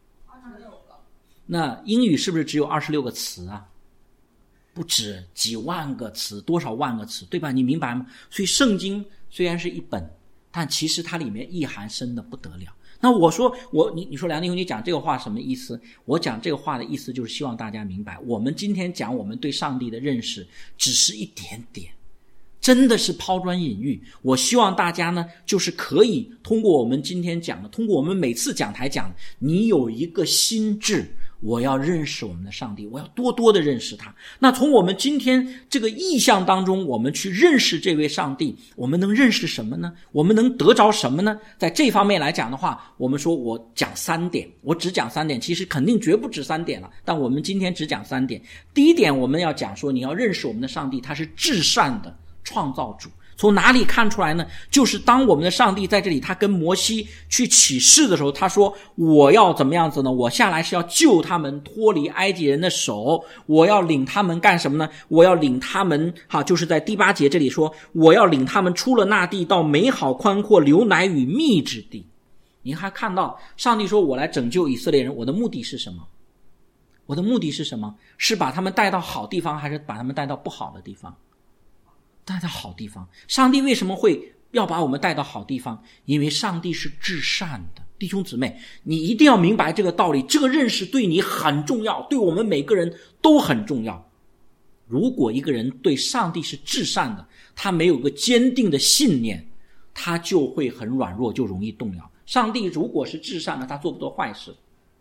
？26个。那英语是不是只有26个词啊？不止，几万个词，多少万个词，对吧？你明白吗？所以圣经虽然是一本，但其实它里面意涵深的不得了。那我说你说梁弟兄你讲这个话什么意思？我讲这个话的意思就是希望大家明白，我们今天讲我们对上帝的认识只是一点点，真的是抛砖引玉。我希望大家呢，就是可以通过我们今天讲的，通过我们每次讲台讲的，你有一个心智，我要认识我们的上帝，我要多多的认识他。那从我们今天这个意象当中，我们去认识这位上帝，我们能认识什么呢？我们能得着什么呢？在这方面来讲的话，我们说我讲3点，我只讲3点，其实肯定绝不止3点了，但我们今天只讲3点。第一点，我们要讲说，你要认识我们的上帝，他是至善的创造主。从哪里看出来呢？就是当我们的上帝在这里，他跟摩西去启示的时候，他说我要怎么样子呢？我下来是要救他们脱离埃及人的手，我要领他们干什么呢？我要领他们就是在第8节这里说，我要领他们出了那地，到美好宽阔流奶与蜜之地。你还看到上帝说我来拯救以色列人，我的目的是什么？我的目的是什么？是把他们带到好地方，还是把他们带到不好的地方？带到好地方。上帝为什么会要把我们带到好地方？因为上帝是至善的。弟兄姊妹，你一定要明白这个道理，这个认识对你很重要，对我们每个人都很重要。如果一个人对上帝是至善的，他没有个坚定的信念，他就会很软弱，就容易动摇。上帝如果是至善的，他做不多坏事。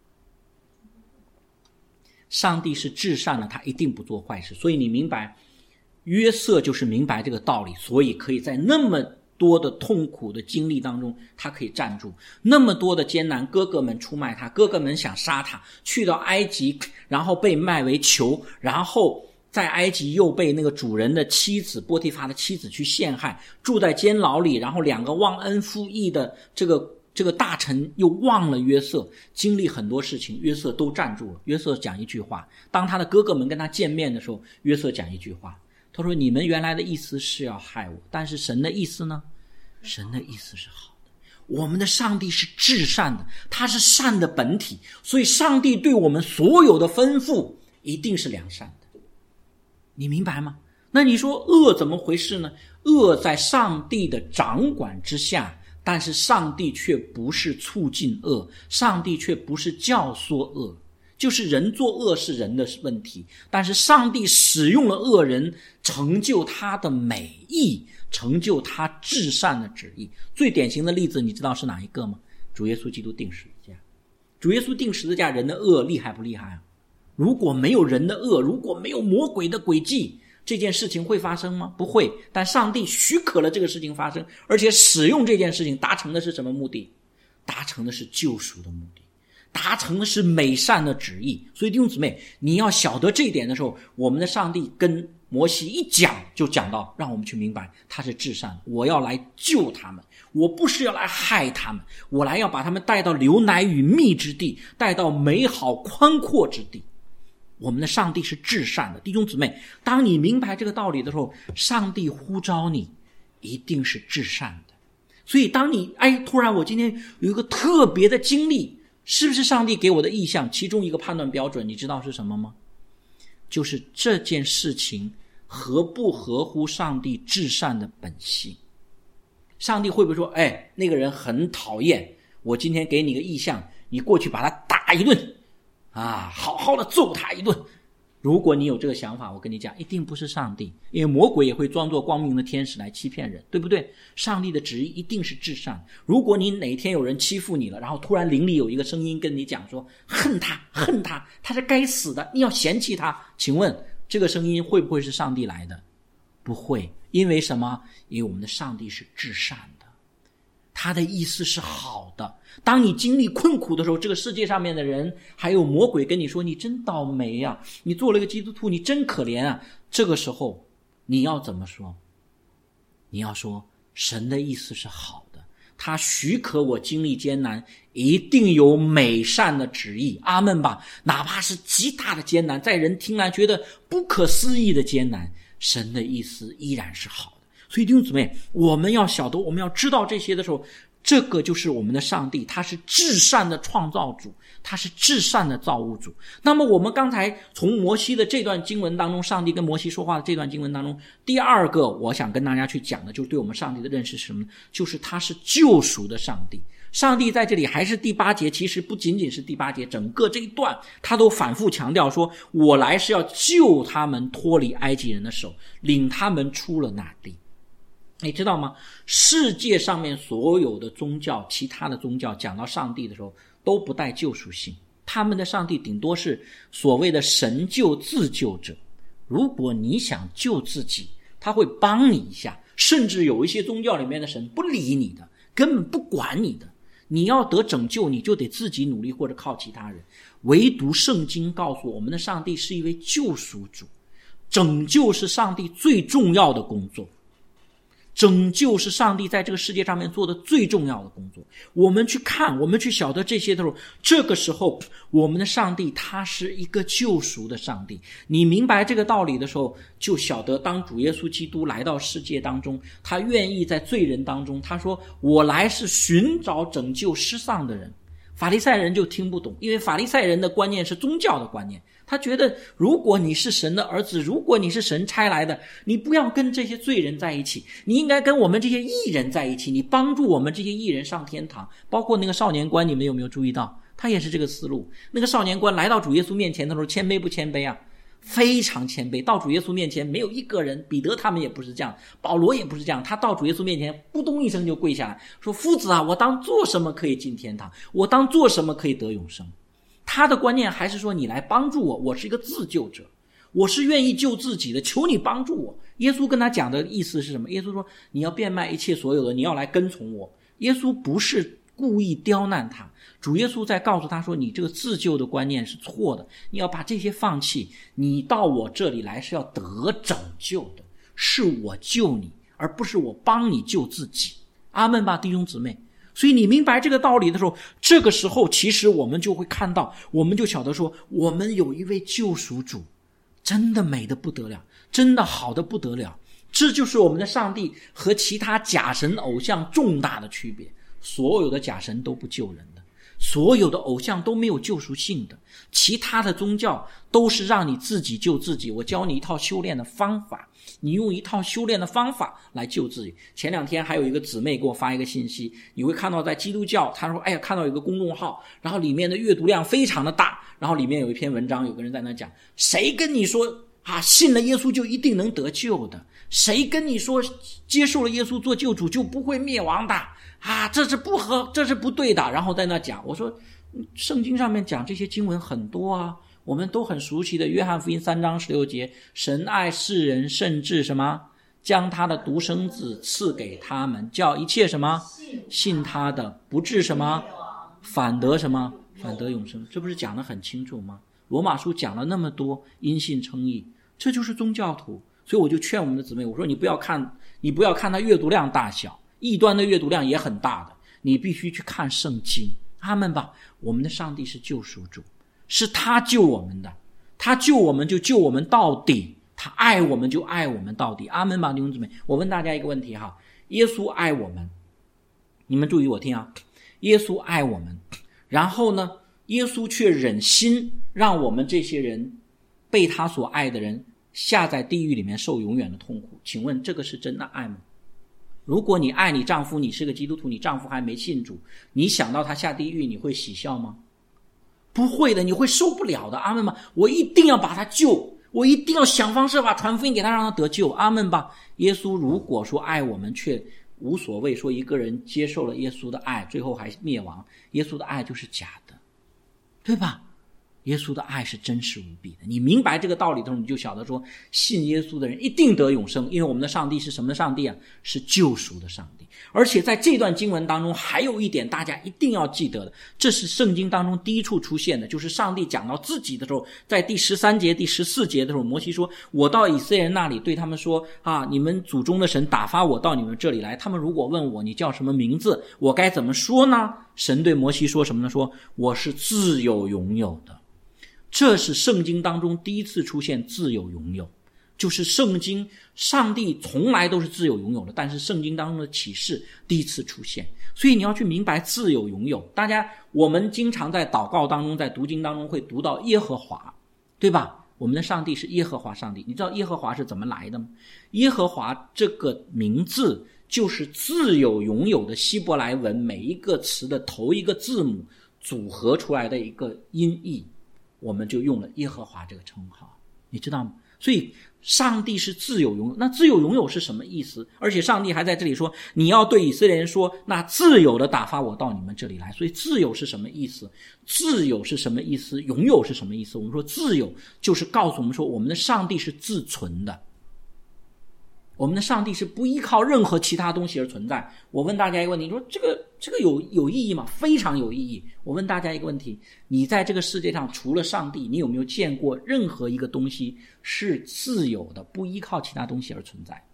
上帝是至善的，他一定不做坏事。所以你明白，约瑟就是明白这个道理，所以可以在那么多的痛苦的经历当中，他可以站住。那么多的艰难，哥哥们出卖他，哥哥们想杀他，去到埃及，然后被卖为囚，然后在埃及又被那个主人的妻子波提乏的妻子去陷害，住在监牢里，然后2个忘恩负义的这个大臣又忘了约瑟，经历很多事情，约瑟都站住了。约瑟讲一句话，当他的哥哥们跟他见面的时候，约瑟讲一句话，他说你们原来的意思是要害我，但是神的意思呢？神的意思是好的。我们的上帝是至善的，他是善的本体，所以上帝对我们所有的吩咐一定是良善的。你明白吗？那你说恶怎么回事呢？恶在上帝的掌管之下，但是上帝却不是促进恶，上帝却不是教唆恶。就是人做恶是人的问题，但是上帝使用了恶人，成就他的美意，成就他至善的旨意。最典型的例子你知道是哪一个吗？主耶稣基督钉十字架。主耶稣钉十字架，人的恶厉害不厉害啊？如果没有人的恶，如果没有魔鬼的诡计， 这件事情会发生吗？不会。但上帝许可了这个事情发生，而且使用这件事情达成的是什么目的？达成的是救赎的目的，达成的是美善的旨意。所以弟兄姊妹，你要晓得这一点的时候，我们的上帝跟摩西一讲就讲到，让我们去明白他是至善的，我要来救他们，我不是要来害他们，我来要把他们带到流奶与蜜之地，带到美好宽阔之地。我们的上帝是至善的。弟兄姊妹，当你明白这个道理的时候，上帝呼召你一定是至善的。所以当你突然我今天有一个特别的经历，是不是上帝给我的意向？其中一个判断标准你知道是什么吗？就是这件事情合不合乎上帝至善的本性。上帝会不会说那个人很讨厌，我今天给你个意向，你过去把他打一顿好好的揍他一顿。如果你有这个想法，我跟你讲，一定不是上帝，因为魔鬼也会装作光明的天使来欺骗人，对不对？上帝的旨意一定是至善。如果你哪天有人欺负你了，然后突然灵里有一个声音跟你讲说，恨他，他是该死的，你要嫌弃他，请问这个声音会不会是上帝来的？不会。因为什么？因为我们的上帝是至善的，他的意思是好的。当你经历困苦的时候，这个世界上面的人还有魔鬼跟你说，你真倒霉啊，你做了一个基督徒，你真可怜啊。这个时候你要怎么说？你要说神的意思是好的，他许可我经历艰难，一定有美善的旨意。阿们吧。哪怕是极大的艰难，在人听来觉得不可思议的艰难，神的意思依然是好的。所以弟兄姊妹，我们要晓得，我们要知道这些的时候，这个就是我们的上帝，他是至善的创造主，他是至善的造物主。那么我们刚才从摩西的这段经文当中，上帝跟摩西说话的这段经文当中，第二个我想跟大家去讲的，就是对我们上帝的认识是什么呢？就是他是救赎的上帝。上帝在这里还是第8节，其实不仅仅是第8节，整个这一段他都反复强调说，我来是要救他们脱离埃及人的手，领他们出了那地。你知道吗？世界上面所有的宗教，其他的宗教讲到上帝的时候都不带救赎性，他们的上帝顶多是所谓的神救自救者。如果你想救自己，他会帮你一下，甚至有一些宗教里面的神不理你的，根本不管你的。你要得拯救，你就得自己努力或者靠其他人。唯独圣经告诉我们的上帝是一位救赎主，拯救是上帝最重要的工作，拯救是上帝在这个世界上面做的最重要的工作。我们去看，我们去晓得这些的时候，这个时候我们的上帝他是一个救赎的上帝。你明白这个道理的时候，就晓得当主耶稣基督来到世界当中，他愿意在罪人当中，他说我来是寻找拯救失丧的人。法利赛人就听不懂，因为法利赛人的观念是宗教的观念，他觉得如果你是神的儿子，如果你是神差来的，你不要跟这些罪人在一起，你应该跟我们这些义人在一起，你帮助我们这些义人上天堂。包括那个少年官，你们有没有注意到，他也是这个思路。那个少年官来到主耶稣面前的时候，谦卑不谦卑啊？非常谦卑。到主耶稣面前没有一个人，彼得他们也不是这样，保罗也不是这样，他到主耶稣面前扑通一声就跪下来说，夫子啊，我当做什么可以进天堂？我当做什么可以得永生？他的观念还是说，你来帮助我，我是一个自救者，我是愿意救自己的，求你帮助我。耶稣跟他讲的意思是什么？耶稣说你要变卖一切所有的，你要来跟从我。耶稣不是故意刁难他，主耶稣在告诉他说，你这个自救的观念是错的，你要把这些放弃，你到我这里来是要得拯救的，是我救你，而不是我帮你救自己。阿们吧，弟兄姊妹。所以你明白这个道理的时候，这个时候其实我们就会看到，我们就晓得说，我们有一位救赎主，真的美得不得了，真的好得不得了。这就是我们的上帝和其他假神偶像重大的区别。所有的假神都不救人的，所有的偶像都没有救赎性的，其他的宗教都是让你自己救自己。我教你一套修炼的方法，你用一套修炼的方法来救自己。前2天还有一个姊妹给我发一个信息，你会看到在基督教，他说看到有一个公众号，然后里面的阅读量非常的大，然后里面有一篇文章，有个人在那讲，谁跟你说信了耶稣就一定能得救的？谁跟你说接受了耶稣做救主就不会灭亡的？这是不对的。然后在那讲，我说圣经上面讲这些经文很多啊， 我们都很熟悉的约翰福音3章16节，神爱世人甚至什么？将他的独生子赐给他们，叫一切什么？信他的不至什么？反得什么？反得永生。这不是讲得很清楚吗？罗马书讲了那么多因信称义，这就是宗教徒。所以我就劝我们的姊妹，我说你不要看他阅读量大小，异端的阅读量也很大的，你必须去看圣经。阿们吧。我们的上帝是救赎主，是他救我们的，他救我们就救我们到底，他爱我们就爱我们到底。阿们吧，弟兄姊妹。我问大家一个问题哈，耶稣爱我们，你们注意我听啊，耶稣爱我们，然后呢，耶稣却忍心让我们这些人被他所爱的人下在地狱里面受永远的痛苦。请问这个是真的爱吗？如果你爱你丈夫，你是个基督徒，你丈夫还没信主，你想到他下地狱，你会喜笑吗？不会的，你会受不了的。阿们吧。我一定要把他救，我一定要想方设法传福音给他，让他得救。阿们吧。耶稣如果说爱我们，却无所谓说一个人接受了耶稣的爱最后还灭亡，耶稣的爱就是假的，对吧？耶稣的爱是真实无比的。你明白这个道理的时候，你就晓得说信耶稣的人一定得永生，因为我们的上帝是什么的上帝啊？是救赎的上帝。而且在这段经文当中还有一点大家一定要记得的，这是圣经当中第一处出现的，就是上帝讲到自己的时候，在第13节第14节的时候，摩西说，我到以色列人那里对他们说啊，你们祖宗的神打发我到你们这里来，他们如果问我你叫什么名字，我该怎么说呢？神对摩西说什么呢？说我是自有永有的。这是圣经当中第一次出现自有永有，就是圣经上帝从来都是自有永有的，但是圣经当中的启示第一次出现。所以你要去明白自有永有。大家我们经常在祷告当中在读经当中会读到耶和华，对吧？我们的上帝是耶和华上帝。你知道耶和华是怎么来的吗？耶和华这个名字就是自有永有的希伯来文每一个词的头一个字母组合出来的一个音译，我们就用了耶和华这个称号，你知道吗？所以上帝是自有永有。那自有永有是什么意思？而且上帝还在这里说，你要对以色列人说，那自由的打发我到你们这里来。所以自由是什么意思？自由是什么意思？永有是什么意思？我们说自由就是告诉我们说，我们的上帝是自存的，我们的上帝是不依靠任何其他东西而存在。我问大家一个问题，你说这个有意义吗？非常有意义。我问大家一个问题，你在这个世界上除了上帝，你有没有见过任何一个东西是自由的，不依靠其他东西而存在？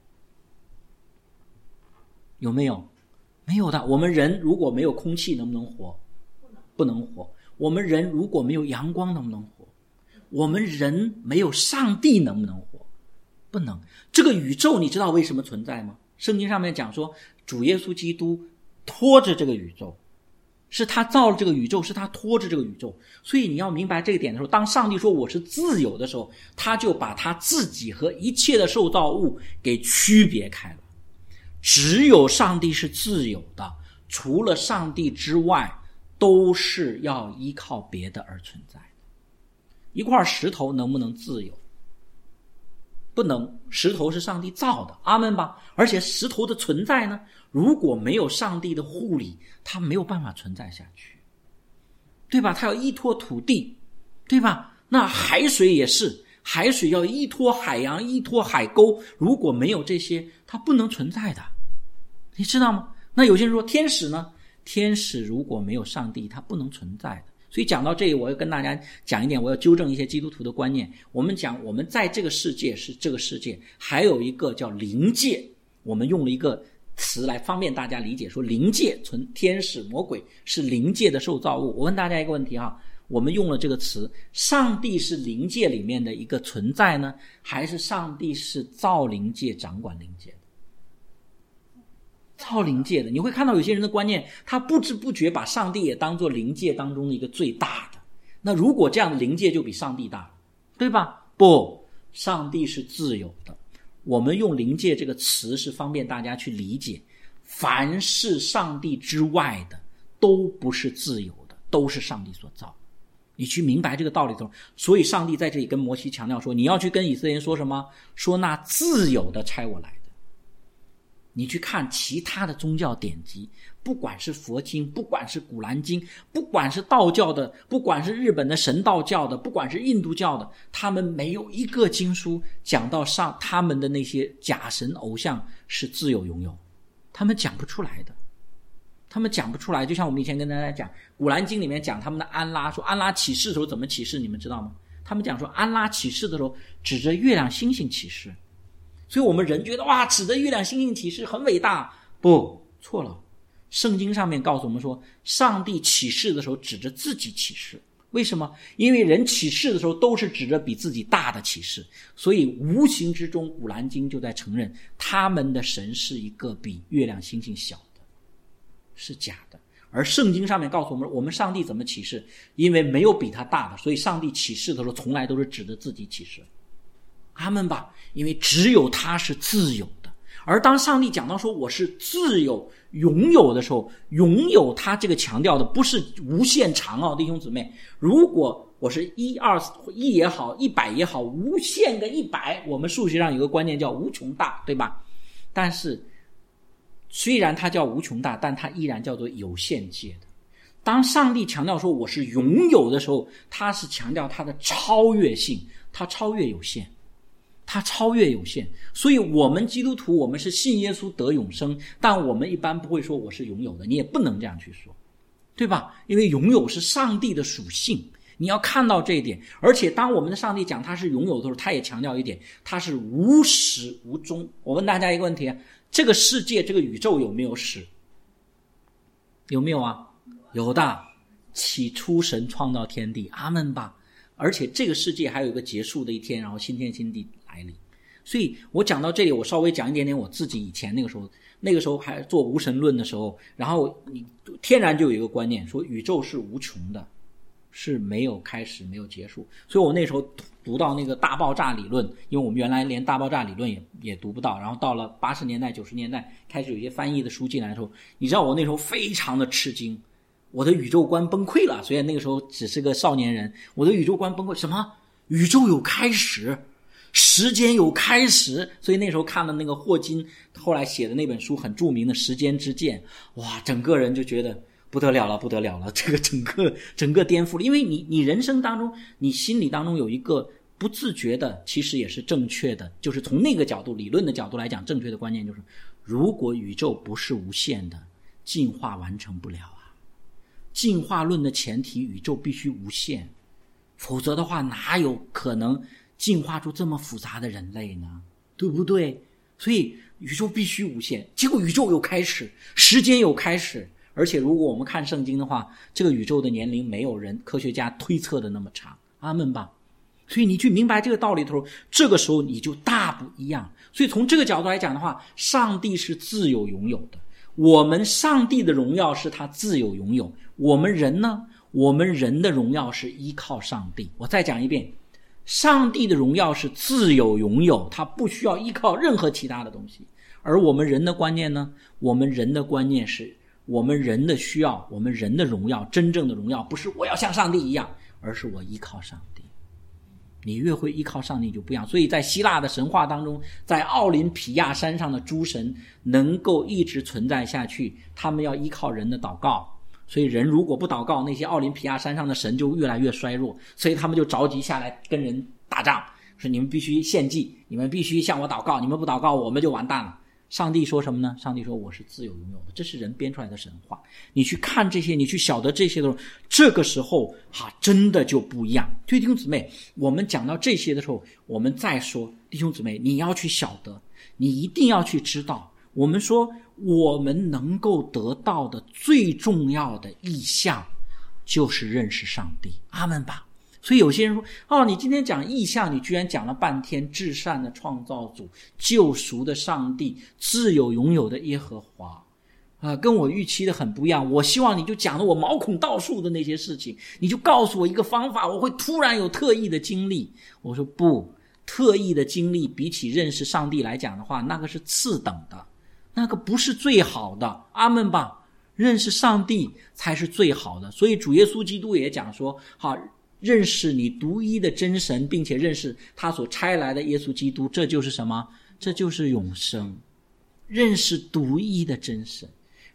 有没有？没有的。我们人如果没有空气能不能活？不能活。我们人如果没有阳光能不能活？我们人没有上帝能不能活？不能。这个宇宙你知道为什么存在吗？圣经上面讲说，主耶稣基督拖着这个宇宙，是他造了这个宇宙，是他拖着这个宇宙。所以你要明白这个点的时候，当上帝说我是自由的时候，他就把他自己和一切的受造物给区别开了。只有上帝是自由的，除了上帝之外都是要依靠别的而存在的。一块石头能不能自由？不能。石头是上帝造的，阿们吧。而且石头的存在呢，如果没有上帝的护理，它没有办法存在下去，对吧？它要依托土地，对吧？那海水也是，海水要依托海洋，依托海沟，如果没有这些，它不能存在的，你知道吗？那有些人说天使呢？天使如果没有上帝，它不能存在的。所以讲到这里，我要跟大家讲一点，我要纠正一些基督徒的观念。我们讲我们在这个世界是这个世界，还有一个叫灵界，我们用了一个词来方便大家理解，说灵界天使魔鬼是灵界的受造物。我问大家一个问题哈，我们用了这个词，上帝是灵界里面的一个存在呢，还是上帝是造灵界掌管灵界的？造灵界的。你会看到有些人的观念，他不知不觉把上帝也当作灵界当中的一个最大的。那如果这样的灵界就比上帝大了，对吧？不，上帝是自由的。我们用灵界这个词是方便大家去理解，凡是上帝之外的都不是自由的，都是上帝所造。你去明白这个道理的时候，所以上帝在这里跟摩西强调说，你要去跟以色列人说什么？说那自由的差我来的。你去看其他的宗教典籍， 不管是佛经，不管是古兰经，不管是道教的，不管是日本的神道教的，不管是印度教的，他们没有一个经书讲到上他们的那些假神偶像是自有拥有，他们讲不出来的。他们讲不出来，就像我们以前跟大家讲古兰经里面讲他们的安拉，说安拉起誓的时候怎么起誓，你们知道吗？他们讲说安拉起誓的时候指着月亮星星起誓，所以我们人觉得哇，指着月亮星星起誓很伟大，不，错了。圣经上面告诉我们说，上帝起誓的时候指着自己起誓。为什么？因为人起誓的时候都是指着比自己大的起誓，所以无形之中古兰经就在承认他们的神是一个比月亮星星小的，是假的。而圣经上面告诉我们，我们上帝怎么起誓？因为没有比他大的，所以上帝起誓的时候从来都是指着自己起誓。阿们吧，因为只有他是自由的。而当上帝讲到说我是自由拥有的时候，拥有他这个强调的不是无限长哦，弟兄姊妹，如果我是1也好100也好，无限个100，我们数学上有个观念叫无穷大，对吧？但是虽然它叫无穷大，但它依然叫做有限界的。当上帝强调说我是拥有的时候，他是强调他的超越性，他超越有限，他超越有限。所以我们基督徒，我们是信耶稣得永生，但我们一般不会说我是拥有的，你也不能这样去说，对吧？因为拥有是上帝的属性，你要看到这一点。而且当我们的上帝讲他是拥有的时候，他也强调一点，他是无始无终。我问大家一个问题，这个世界这个宇宙有没有始？有没有啊？有的。起初神创造天地，阿们吧。而且这个世界还有一个结束的一天，然后新天新地来临。所以我讲到这里，我稍微讲一点点我自己以前那个时候还做无神论的时候，然后你天然就有一个观念说宇宙是无穷的，是没有开始没有结束。所以我那时候读到那个大爆炸理论，因为我们原来连大爆炸理论也读不到，然后到了80年代90年代开始有一些翻译的书进来的时候，你知道我那时候非常的吃惊，我的宇宙观崩溃了。虽然那个时候只是个少年人，我的宇宙观崩溃。什么？宇宙有开始，时间有开始。所以那时候看了那个霍金后来写的那本书很著名的《时间之剑》，哇，整个人就觉得不得了了，不得了了，这个整个颠覆了。因为你人生当中，你心里当中有一个不自觉的，其实也是正确的，就是从那个角度理论的角度来讲，正确的观念就是，如果宇宙不是无限的，进化完成不了啊。进化论的前提，宇宙必须无限，否则的话哪有可能进化出这么复杂的人类呢？对不对？所以宇宙必须无限。结果宇宙有开始，时间有开始，而且如果我们看圣经的话，这个宇宙的年龄没有人科学家推测的那么长，阿们吧。所以你去明白这个道理的时候，这个时候你就大不一样。所以从这个角度来讲的话，上帝是自由拥有的，我们上帝的荣耀是他自由拥有，我们人呢，我们人的荣耀是依靠上帝。我再讲一遍，上帝的荣耀是自由拥有，他不需要依靠任何其他的东西。而我们人的观念呢，我们人的观念是我们人的需要，我们人的荣耀，真正的荣耀不是我要像上帝一样，而是我依靠上帝。你越会依靠上帝就不一样。所以在希腊的神话当中，在奥林匹亚山上的诸神能够一直存在下去，他们要依靠人的祷告。所以人如果不祷告，那些奥林匹亚山上的神就越来越衰弱，所以他们就着急下来跟人打仗，说你们必须献祭，你们必须向我祷告，你们不祷告我们就完蛋了。上帝说什么呢？上帝说我是自由拥有的，这是人编出来的神话。你去看这些，你去晓得这些的时候，这个时候真的就不一样。弟兄姊妹，我们讲到这些的时候，我们再说，弟兄姊妹，你要去晓得，你一定要去知道，我们说我们能够得到的最重要的意向就是认识上帝，阿们吧。所以有些人说，你今天讲意象，你居然讲了半天至善的创造主、救赎的上帝、自由拥有的耶和华，跟我预期的很不一样。我希望你就讲了我毛孔倒数的那些事情，你就告诉我一个方法，我会突然有特异的经历。我说不，特异的经历比起认识上帝来讲的话，那个是次等的，那个不是最好的，阿们吧。认识上帝才是最好的。所以主耶稣基督也讲说，认识你独一的真神，并且认识他所差来的耶稣基督，这就是什么？这就是永生。认识独一的真神。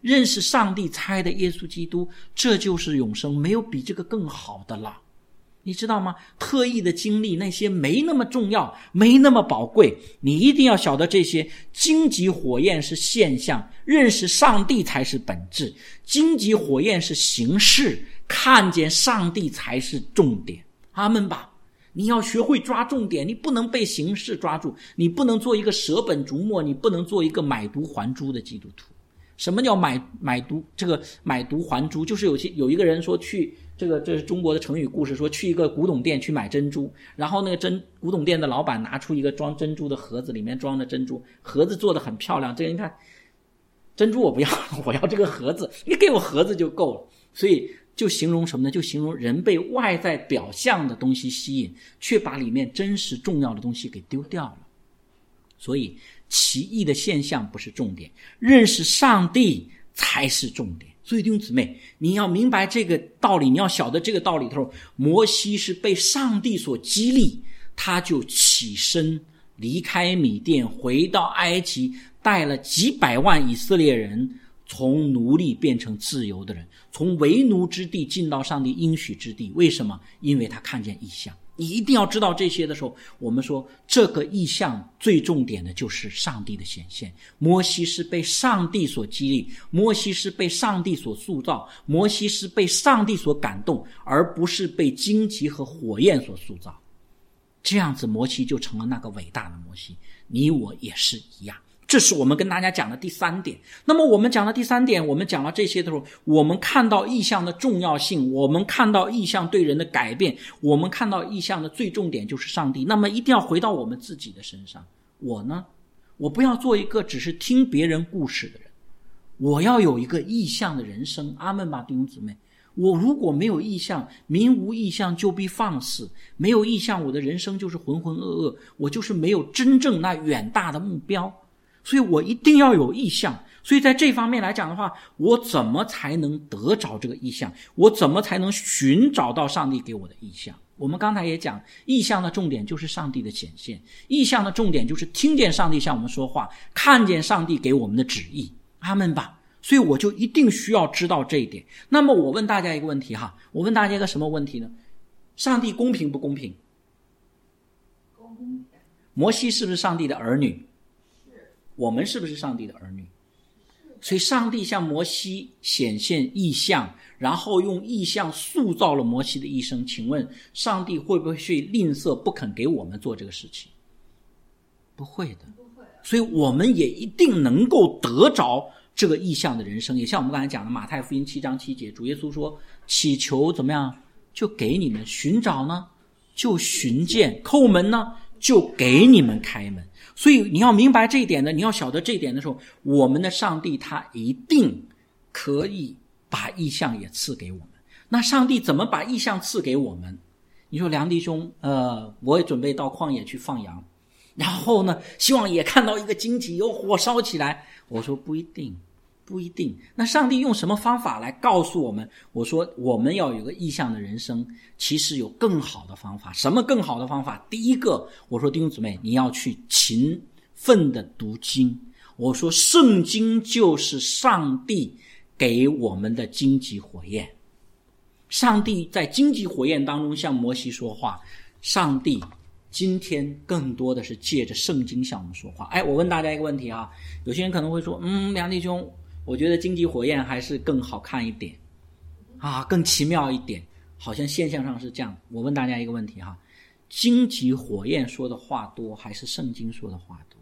认识上帝差的耶稣基督，这就是永生，没有比这个更好的了。你知道吗？特异的经历那些没那么重要，没那么宝贵，你一定要晓得这些。荆棘火焰是现象，认识上帝才是本质。荆棘火焰是形式，看见上帝才是重点。阿们吧。你要学会抓重点，你不能被形式抓住，你不能做一个舍本逐末，你不能做一个买椟还珠的基督徒。什么叫买椟还珠？就是有一个人说去这是中国的成语故事，说去一个古董店去买珍珠，然后那个古董店的老板拿出一个装珍珠的盒子，里面装着珍珠，盒子做得很漂亮，这个人看珍珠我不要，我要这个盒子，你给我盒子就够了。所以就形容什么呢？就形容人被外在表象的东西吸引，却把里面真实重要的东西给丢掉了。所以奇异的现象不是重点，认识上帝才是重点。所以弟兄姊妹，你要明白这个道理，你要晓得这个道理的时候，摩西是被上帝所激励，他就起身离开米甸，回到埃及，带了几百万以色列人从奴隶变成自由的人，从为奴之地进到上帝应许之地。为什么？因为他看见异象。你一定要知道这些的时候，我们说这个异象最重点的就是上帝的显现。摩西是被上帝所激励，摩西是被上帝所塑造，摩西是被上帝所感动，而不是被荆棘和火焰所塑造。这样子摩西就成了那个伟大的摩西，你我也是一样。这是我们跟大家讲的第三点。那么我们讲的第三点，我们讲了这些的时候，我们看到异象的重要性，我们看到异象对人的改变，我们看到异象的最重点就是上帝。那么一定要回到我们自己的身上。我呢，我不要做一个只是听别人故事的人，我要有一个异象的人生。阿们吧，弟兄姊妹。我如果没有异象，民无异象就必放肆，没有异象，我的人生就是浑浑噩噩，我就是没有真正那远大的目标。所以我一定要有异象。所以在这方面来讲的话，我怎么才能得着这个异象？我怎么才能寻找到上帝给我的异象？我们刚才也讲，异象的重点就是上帝的显现，异象的重点就是听见上帝向我们说话，看见上帝给我们的旨意。阿们吧。所以我就一定需要知道这一点。那么我问大家一个问题哈，我问大家一个什么问题呢？上帝公平不公平？ 公平。 摩西是不是上帝的儿女？我们是不是上帝的儿女？所以上帝向摩西显现异象，然后用异象塑造了摩西的一生。请问上帝会不会去吝啬，不肯给我们做这个事情？不会的。所以我们也一定能够得着这个异象的人生。也像我们刚才讲的马太福音7章7节，主耶稣说，祈求怎么样就给你们，寻找呢就寻见，叩门呢就给你们开门。所以你要明白这一点呢，你要晓得这一点的时候，我们的上帝他一定可以把异象也赐给我们。那上帝怎么把异象赐给我们？你说梁弟兄，我也准备到旷野去放羊，然后呢希望也看到一个荆棘有火烧起来。我说不一定。那上帝用什么方法来告诉我们？我说我们要有个异象的人生，其实有更好的方法。什么更好的方法？第一个，我说弟兄姊妹，你要去勤奋的读经。我说圣经就是上帝给我们的荆棘火焰。上帝在荆棘火焰当中向摩西说话，上帝今天更多的是借着圣经向我们说话。我问大家一个问题啊，有些人可能会说，梁弟兄，我觉得荆棘火焰还是更好看一点啊，更奇妙一点，好像现象上是这样。我问大家一个问题哈，荆棘火焰说的话多，还是圣经说的话多？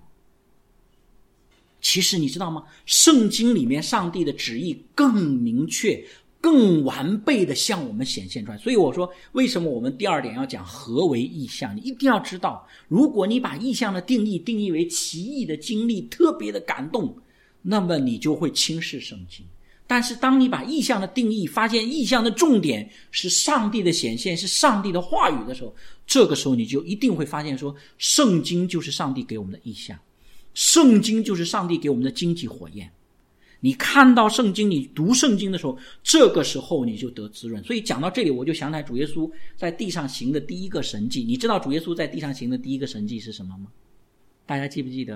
其实你知道吗？圣经里面上帝的旨意更明确，更完备的向我们显现出来。所以我说为什么我们第二点要讲何为异象。你一定要知道，如果你把异象的定义为奇异的经历，特别的感动，那么你就会轻视圣经。但是当你把异象的定义发现异象的重点是上帝的显现，是上帝的话语的时候，这个时候你就一定会发现说，圣经就是上帝给我们的异象，圣经就是上帝给我们的荆棘火焰。你看到圣经，你读圣经的时候，这个时候你就得滋润。所以讲到这里，我就想起来主耶稣在地上行的第一个神迹。你知道主耶稣在地上行的第一个神迹是什么吗？大家记不记得？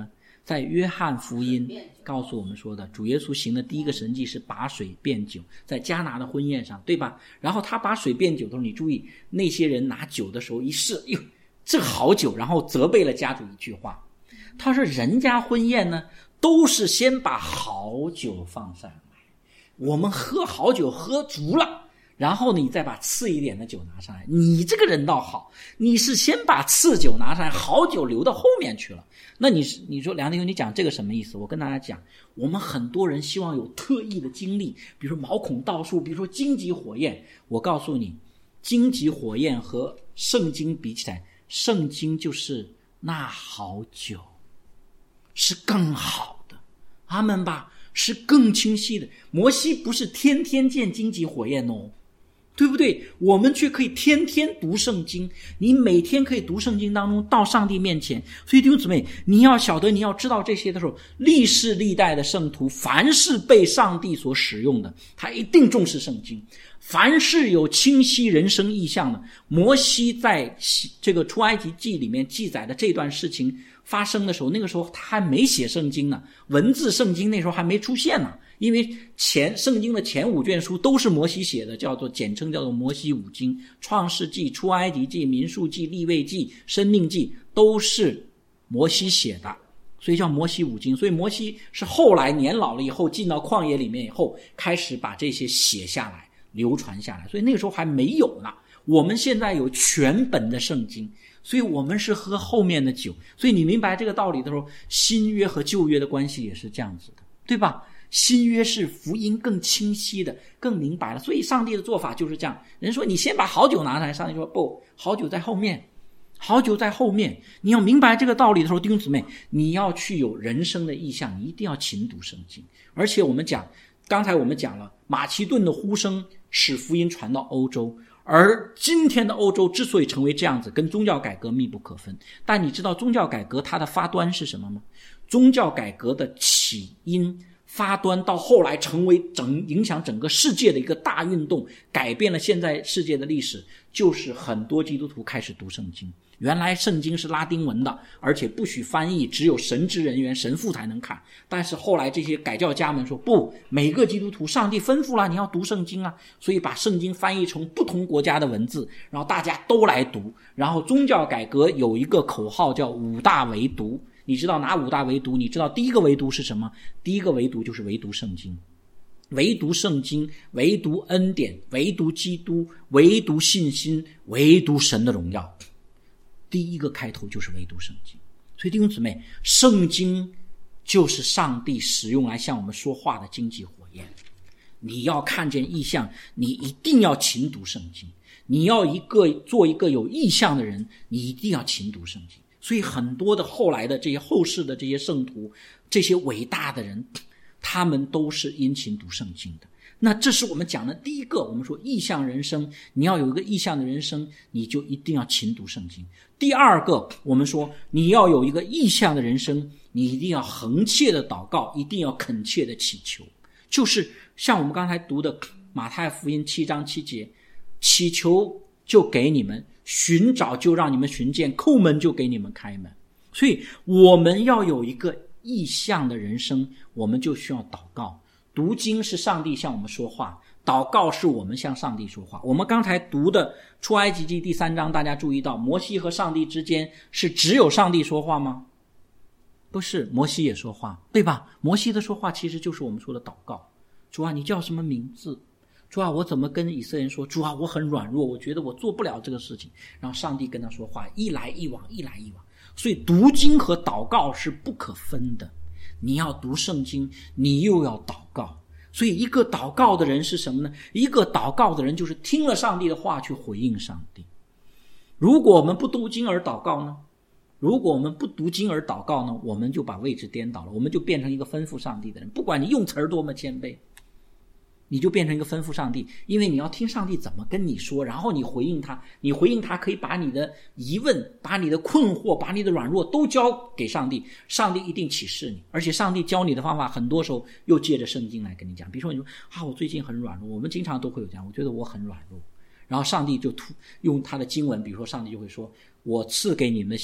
在约翰福音告诉我们说的，主耶稣行的第一个神迹是把水变酒，在迦拿的婚宴上，对吧？然后他把水变酒的时候，你注意那些人拿酒的时候一试，哟，这好酒，然后责备了家主一句话，他说人家婚宴呢都是先把好酒放上来，我们喝好酒喝足了，然后你再把次一点的酒拿上来，你这个人倒好，你是先把次酒拿上来，好酒留到后面去了。那你说梁弟兄，你讲这个什么意思？我跟大家讲，我们很多人希望有特异的经历，比如说毛孔倒数，比如说荆棘火焰。我告诉你，荆棘火焰和圣经比起来，圣经就是那好酒，是更好的，阿们吧，是更清晰的。摩西不是天天见荆棘火焰哦，对不对？我们却可以天天读圣经，你每天可以读圣经当中到上帝面前。所以弟兄姊妹，你要晓得，你要知道这些的时候，历世历代的圣徒，凡是被上帝所使用的，他一定重视圣经。凡是有清晰人生意象的，摩西在这个出埃及记里面记载的这段事情发生的时候，那个时候他还没写圣经呢，文字圣经那时候还没出现呢，因为圣经的前5卷书都是摩西写的，简称叫做摩西五经，创世纪、出埃及记、民数记、利未记、申命记都是摩西写的，所以叫摩西五经。所以摩西是后来年老了以后进到旷野里面以后，开始把这些写下来流传下来，所以那个时候还没有呢。我们现在有全本的圣经，所以我们是喝后面的酒。所以你明白这个道理的时候，新约和旧约的关系也是这样子的，对吧？新约是福音更清晰的，更明白了。所以上帝的做法就是这样，人说你先把好酒拿上来，上帝说不，好酒在后面，好酒在后面。你要明白这个道理的时候，弟兄姊妹，你要去有人生的意向，你一定要勤读圣经。而且刚才我们讲了，马其顿的呼声使福音传到欧洲，而今天的欧洲之所以成为这样子，跟宗教改革密不可分。但你知道宗教改革它的发端是什么吗？宗教改革的起因发端到后来成为影响整个世界的一个大运动，改变了现在世界的历史，就是很多基督徒开始读圣经。原来圣经是拉丁文的，而且不许翻译，只有神职人员神父才能看。但是后来这些改教家们说不，每个基督徒上帝吩咐了你要读圣经啊，所以把圣经翻译成不同国家的文字，然后大家都来读。然后宗教改革有一个口号叫5大唯独，你知道哪5大唯独？你知道第一个唯独是什么？第一个唯独就是唯独圣经，唯独圣经，唯独恩典，唯独基督，唯独信心，唯独神的荣耀。第一个开头就是唯独圣经。所以弟兄姊妹，圣经就是上帝使用来向我们说话的荆棘火焰。你要看见异象，你一定要勤读圣经。你要做一个有异象的人，你一定要勤读圣经。所以很多的后来的这些后世的这些圣徒，这些伟大的人，他们都是殷勤读圣经的。那这是我们讲的第一个，我们说异象人生，你要有一个异象的人生，你就一定要勤读圣经。第二个，我们说你要有一个异象的人生，你一定要恒切的祷告，一定要恳切的祈求。就是像我们刚才读的马太福音7章7节，祈求就给你们，寻找就让你们寻见，叩门就给你们开门。所以我们要有一个异象的人生，我们就需要祷告。读经是上帝向我们说话，祷告是我们向上帝说话。我们刚才读的出埃及记第3章，大家注意到摩西和上帝之间是只有上帝说话吗？不是，摩西也说话，对吧？摩西的说话其实就是我们说的祷告。主啊，你叫什么名字？主啊，我怎么跟以色列人说？主啊，我很软弱，我觉得我做不了这个事情。然后上帝跟他说话，一来一往，一来一往。所以读经和祷告是不可分的。你要读圣经，你又要祷告。所以一个祷告的人是什么呢？一个祷告的人就是听了上帝的话去回应上帝。如果我们不读经而祷告呢？如果我们不读经而祷告呢，我们就把位置颠倒了，我们就变成一个吩咐上帝的人。不管你用词儿多么谦卑，你就变成一个吩咐上帝，因为你要听上帝怎么跟你说，然后你回应他。你回应他可以把你的疑问，把你的困惑，把你的软弱都交给上帝，上帝一定启示你。而且上帝教你的方法很多时候又借着圣经来跟你讲。比如说你说我最近很软弱，我们经常都会有这样，我觉得我很软弱，然后上帝就用他的经文，比如说上帝就会说，我赐给你们的心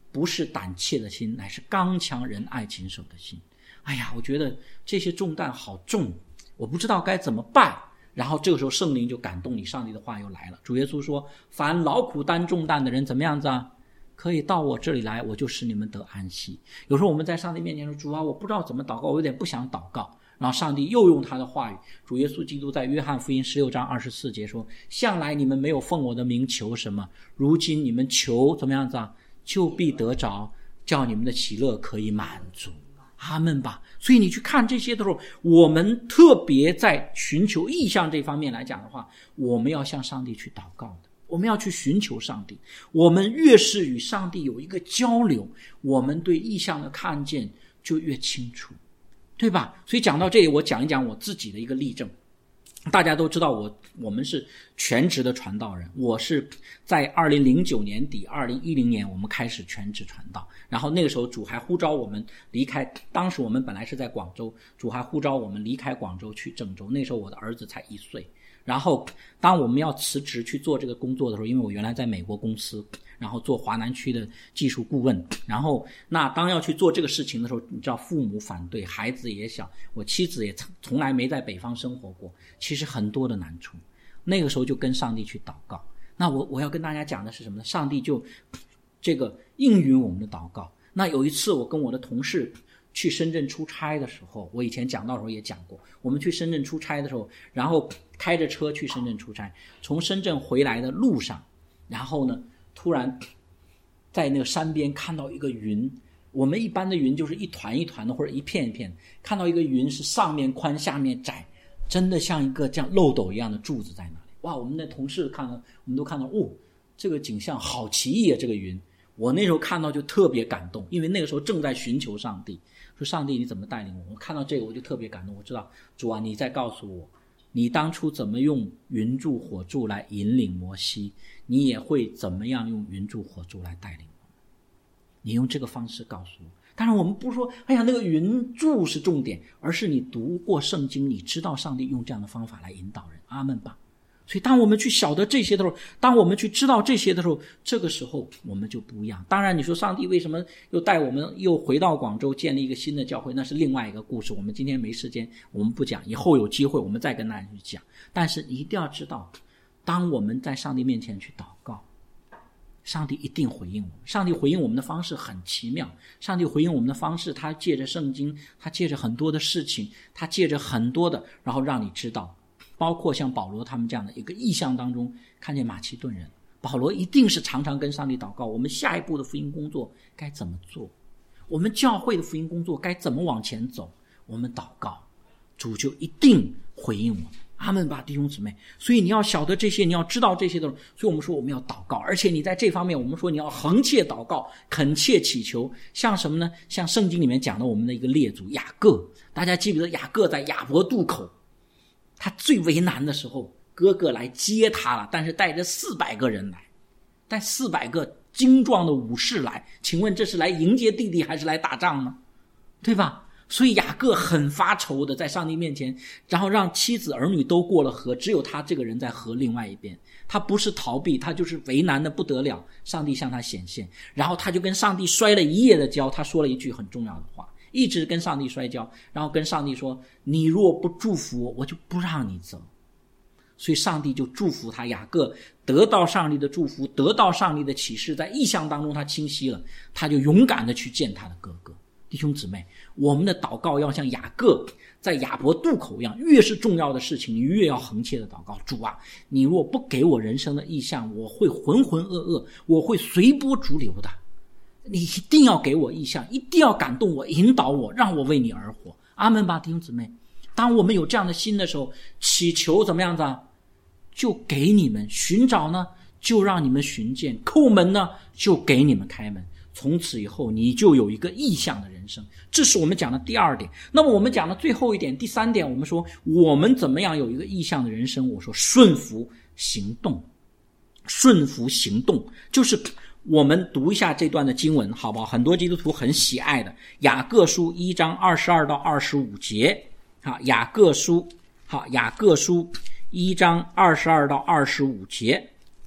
不是胆怯的心，乃是刚强仁爱谨守的心。哎呀，我觉得这些重担好重，我不知道该怎么办。然后这个时候圣灵就感动你，上帝的话又来了。主耶稣说，凡劳苦担重担的人怎么样子啊？可以到我这里来，我就使你们得安息。有时候我们在上帝面前说，主啊，我不知道怎么祷告，我有点不想祷告。然后上帝又用他的话语，主耶稣基督在约翰福音16章24节说，向来你们没有奉我的名求什么，如今你们求怎么样子啊？就必得着，叫你们的喜乐可以满足。阿们吧。所以你去看这些的时候，我们特别在寻求意向这方面来讲的话，我们要向上帝去祷告的，我们要去寻求上帝。我们越是与上帝有一个交流，我们对意向的看见就越清楚，对吧？所以讲到这里，我讲一讲我自己的一个例证。大家都知道我们是全职的传道人，我是在2009年底2010年我们开始全职传道，然后那个时候主还呼召我们离开，当时我们本来是在广州，主还呼召我们离开广州去郑州，那时候我的儿子才1岁。然后当我们要辞职去做这个工作的时候，因为我原来在美国公司，然后做华南区的技术顾问，然后那当要去做这个事情的时候，你知道父母反对，孩子也小，我妻子也从来没在北方生活过，其实很多的难处。那个时候就跟上帝去祷告。那我要跟大家讲的是什么呢？上帝就这个应允我们的祷告。那有一次我跟我的同事去深圳出差的时候，我以前讲到的时候也讲过，我们去深圳出差的时候，然后开着车去深圳出差，从深圳回来的路上，然后呢突然在那个山边看到一个云，我们一般的云就是一团一团的或者一片一片，看到一个云是上面宽下面窄，真的像一个这样漏斗一样的柱子在那里。哇，我们的同事看了，我们都看到，哦，这个景象好奇异啊，这个云。我那时候看到就特别感动，因为那个时候正在寻求上帝，说上帝你怎么带领我？我看到这个我就特别感动，我知道主啊，你在告诉我，你当初怎么用云柱火柱来引领摩西，你也会怎么样用云柱火柱来带领我们。你用这个方式告诉我。当然我们不说哎呀那个云柱是重点，而是你读过圣经，你知道上帝用这样的方法来引导人。阿们吧。所以当我们去晓得这些的时候，当我们去知道这些的时候，这个时候我们就不一样。当然你说上帝为什么又带我们又回到广州建立一个新的教会，那是另外一个故事，我们今天没时间，我们不讲，以后有机会我们再跟大家去讲。但是你一定要知道，当我们在上帝面前去祷告，上帝一定回应我们。上帝回应我们的方式很奇妙，上帝回应我们的方式，他借着圣经，他借着很多的事情，他借着很多的，然后让你知道，包括像保罗他们这样的一个意象当中，看见马其顿人，保罗一定是常常跟上帝祷告，我们下一步的福音工作该怎么做，我们教会的福音工作该怎么往前走，我们祷告，主就一定回应我们。阿们吧，弟兄姊妹。所以你要晓得这些，你要知道这些的，所以我们说我们要祷告，而且你在这方面我们说你要恒切祷告，恳切祈求。像什么呢？像圣经里面讲的我们的一个列祖雅各，大家记不记得雅各在雅博渡口，他最为难的时候，哥哥来接他了，但是带着400个人来，带400个精壮的武士来，请问这是来迎接弟弟还是来打仗呢？对吧？所以雅各很发愁的在上帝面前，然后让妻子儿女都过了河，只有他这个人在河另外一边。他不是逃避，他就是为难的不得了，上帝向他显现，然后他就跟上帝摔了一夜的跤。他说了一句很重要的话，一直跟上帝摔跤，然后跟上帝说，你若不祝福我，我就不让你走。所以上帝就祝福他，雅各得到上帝的祝福，得到上帝的启示，在异象当中他清晰了，他就勇敢的去见他的哥哥。弟兄姊妹，我们的祷告要像雅各在雅博渡口一样，越是重要的事情你越要恒切的祷告。主啊，你若不给我人生的意象，我会浑浑噩噩，我会随波逐流的。你一定要给我意象，一定要感动我，引导我，让我为你而活。阿们吧，弟兄姊妹。当我们有这样的心的时候，祈求怎么样子啊？就给你们，寻找呢就让你们寻见，叩门呢就给你们开门。从此以后你就有一个意象的人生。这是我们讲的第2点。那么我们讲的最后一点，第3点，我们说我们怎么样有一个意象的人生。我说顺服行动，顺服行动，就是我们读一下这段的经文好不好？很多基督徒很喜爱的雅各书1章22到25节。好，雅各书1章22到25节。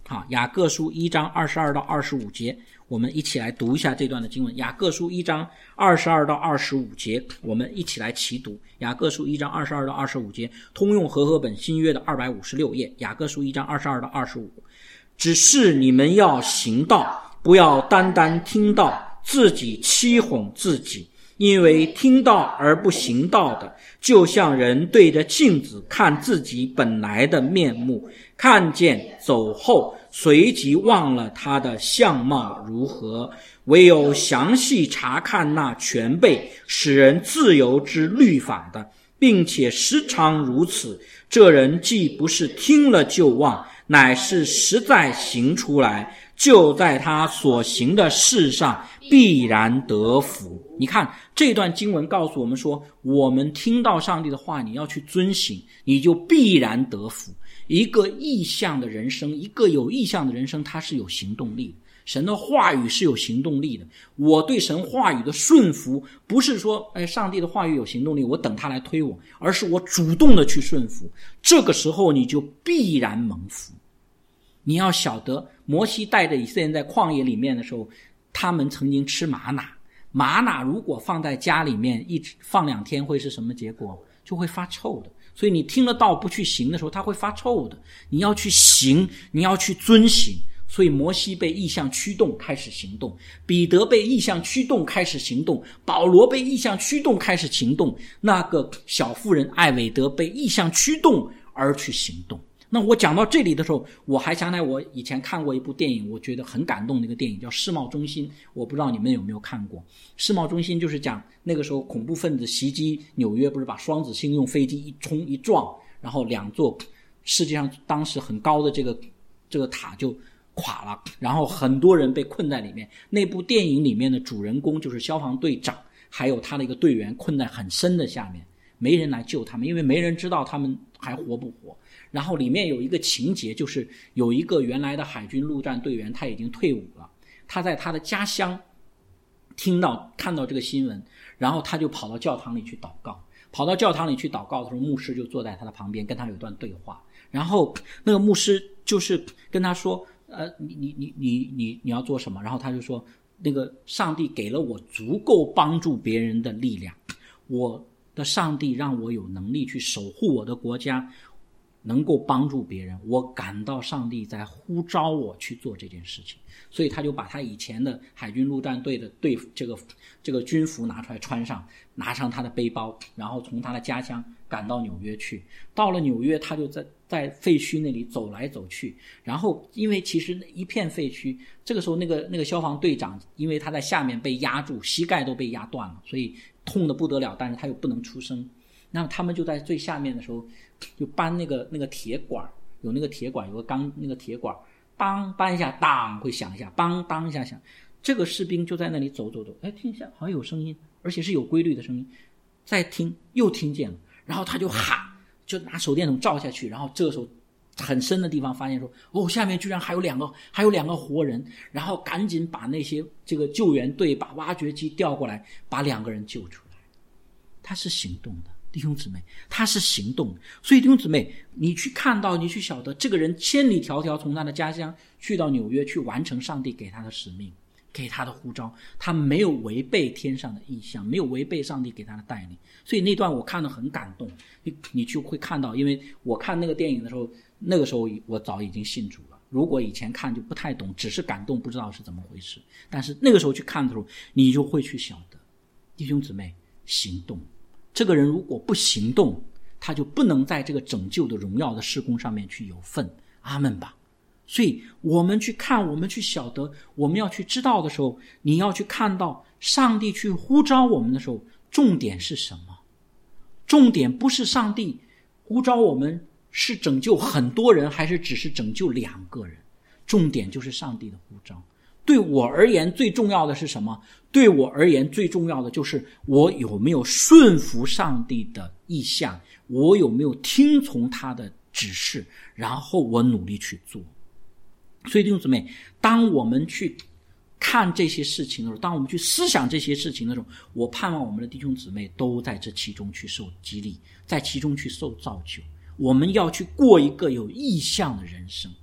雅各书1章22到25节，我们一起来读一下这段的经文。雅各书1章22到25节，我们一起来齐读。雅各书1章22到25节，通用和合本新约的256页。雅各书1章22到25，只是你们要行道，不要单单听道，自己欺哄自己。因为听道而不行道的，就像人对着镜子看自己本来的面目，看见走后，随即忘了他的相貌如何。唯有详细查看那全备使人自由之律法的，并且时常如此，这人既不是听了就忘，乃是实在行出来，就在他所行的事上必然得福。你看这段经文告诉我们说，我们听到上帝的话，你要去遵行，你就必然得福。一个意向的人生，一个有意向的人生，它是有行动力的。神的话语是有行动力的。我对神话语的顺服，不是说上帝的话语有行动力，我等他来推我，而是我主动的去顺服。这个时候你就必然蒙福。你要晓得，摩西带着以色列人在旷野里面的时候，他们曾经吃玛瑙。玛瑙如果放在家里面一直放2天，会是什么结果？就会发臭的。所以你听了道不去行的时候，它会发臭的。你要去行，你要去遵行。所以摩西被意象驱动开始行动，彼得被意象驱动开始行动，保罗被意象驱动开始行动，那个小妇人艾韦德被意象驱动而去行动。那我讲到这里的时候，我还想起来我以前看过一部电影，我觉得很感动的一个电影，叫《世贸中心》，我不知道你们有没有看过。世贸中心就是讲那个时候恐怖分子袭击纽约，不是把双子星用飞机一冲一撞，然后2座世界上当时很高的这个塔就垮了，然后很多人被困在里面。那部电影里面的主人公就是消防队长，还有他的一个队员困在很深的下面，没人来救他们，因为没人知道他们还活不活。然后里面有一个情节，就是有一个原来的海军陆战队员，他已经退伍了，他在他的家乡看到这个新闻，然后他就跑到教堂里去祷告。跑到教堂里去祷告的时候，牧师就坐在他的旁边跟他有一段对话，然后那个牧师就是跟他说你要做什么？然后他就说，那个上帝给了我足够帮助别人的力量，我的上帝让我有能力去守护我的国家，能够帮助别人，我感到上帝在呼召我去做这件事情。所以他就把他以前的海军陆战队的这个军服拿出来穿上，拿上他的背包，然后从他的家乡赶到纽约去。到了纽约，他就在废墟那里走来走去，然后因为其实一片废墟，这个时候那个消防队长因为他在下面被压住，膝盖都被压断了，所以痛得不得了，但是他又不能出声。那么他们就在最下面的时候就搬那个铁管，有那个铁管，有个钢那个铁管，当搬一下当会响一下，当当一下响。这个士兵就在那里走，听一下好像有声音，而且是有规律的声音。再听又听见了，然后他就喊，就拿手电筒照下去，然后这个时候很深的地方发现说，下面居然还有两个活人，然后赶紧把那些这个救援队把挖掘机调过来，把2个人救出来。他是行动的。弟兄姊妹，他是行动。所以弟兄姊妹，你去看到，你去晓得，这个人千里迢迢从他的家乡去到纽约，去完成上帝给他的使命，给他的呼召，他没有违背天上的意象，没有违背上帝给他的带领。所以那段我看得很感动，你就会看到，因为我看那个电影的时候，那个时候我早已经信主了，如果以前看就不太懂，只是感动，不知道是怎么回事。但是那个时候去看的时候，你就会去晓得，弟兄姊妹，行动。这个人如果不行动，他就不能在这个拯救的荣耀的事工上面去有份。阿们吧。所以我们去看，我们去晓得，我们要去知道的时候，你要去看到上帝去呼召我们的时候，重点是什么？重点不是上帝呼召我们是拯救很多人，还是只是拯救2个人，重点就是上帝的呼召。对我而言最重要的是什么？对我而言最重要的就是我有没有顺服上帝的意向，我有没有听从他的指示，然后我努力去做。所以弟兄姊妹，当我们去看这些事情的时候，当我们去思想这些事情的时候，我盼望我们的弟兄姊妹都在这其中去受激励，在其中去受造就。我们要去过一个有意向的人生。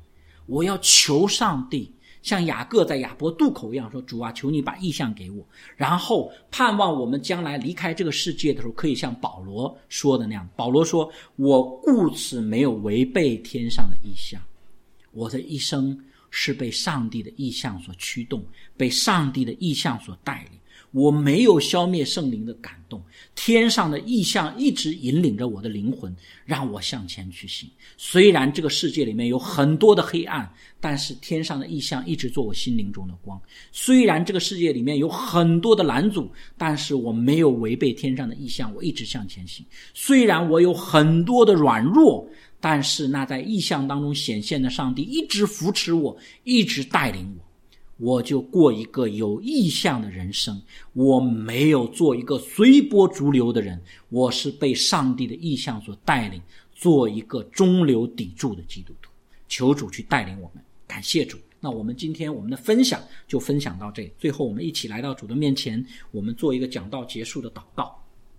我要求上帝，像雅各在雅博渡口一样说，主啊，求你把异象给我，然后盼望我们将来离开这个世界的时候，可以像保罗说的那样。保罗说，我故此没有违背天上的异象，我的一生是被上帝的异象所驱动，被上帝的异象所带领，我没有消灭圣灵的感动，天上的异象一直引领着我的灵魂，让我向前去行。虽然这个世界里面有很多的黑暗，但是天上的异象一直做我心灵中的光。虽然这个世界里面有很多的拦阻，但是我没有违背天上的异象，我一直向前行。虽然我有很多的软弱，但是那在异象当中显现的上帝一直扶持我，一直带领我，我就过一个有异象的人生。我没有做一个随波逐流的人，我是被上帝的异象所带领，做一个中流砥柱的基督徒。求主去带领我们，感谢主。那我们今天我们的分享就分享到这里，最后我们一起来到主的面前，我们做一个讲道结束的祷告。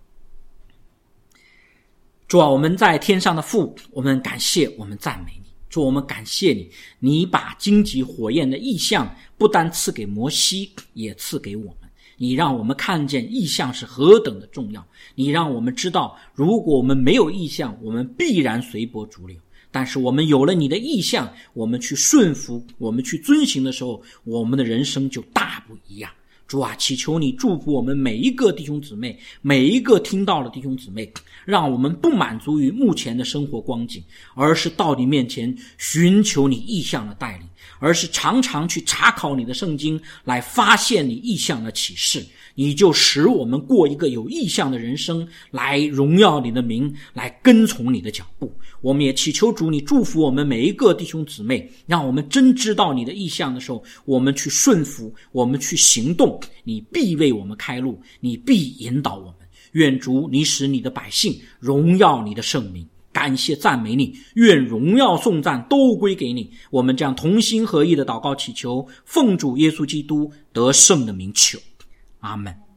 主啊，我们在天上的父，我们感谢，我们赞美你。主，我们感谢你，你把荆棘火焰的异象不单赐给摩西，也赐给我们。你让我们看见异象是何等的重要，你让我们知道，如果我们没有异象，我们必然随波逐流。但是我们有了你的异象，我们去顺服，我们去遵行的时候，我们的人生就大不一样。主啊，祈求你祝福我们每一个弟兄姊妹，每一个听到的弟兄姊妹，让我们不满足于目前的生活光景，而是到你面前寻求你异象的带领，而是常常去查考你的圣经，来发现你异象的启示。你就使我们过一个有异象的人生，来荣耀你的名，来跟从你的脚步。我们也祈求主，你祝福我们每一个弟兄姊妹，让我们真知道你的异象的时候，我们去顺服，我们去行动，你必为我们开路，你必引导我们。愿主你使你的百姓荣耀你的圣名，感谢赞美你，愿荣耀颂赞都归给你。我们这样同心合意的祷告祈求，奉主耶稣基督得胜的名求，阿们。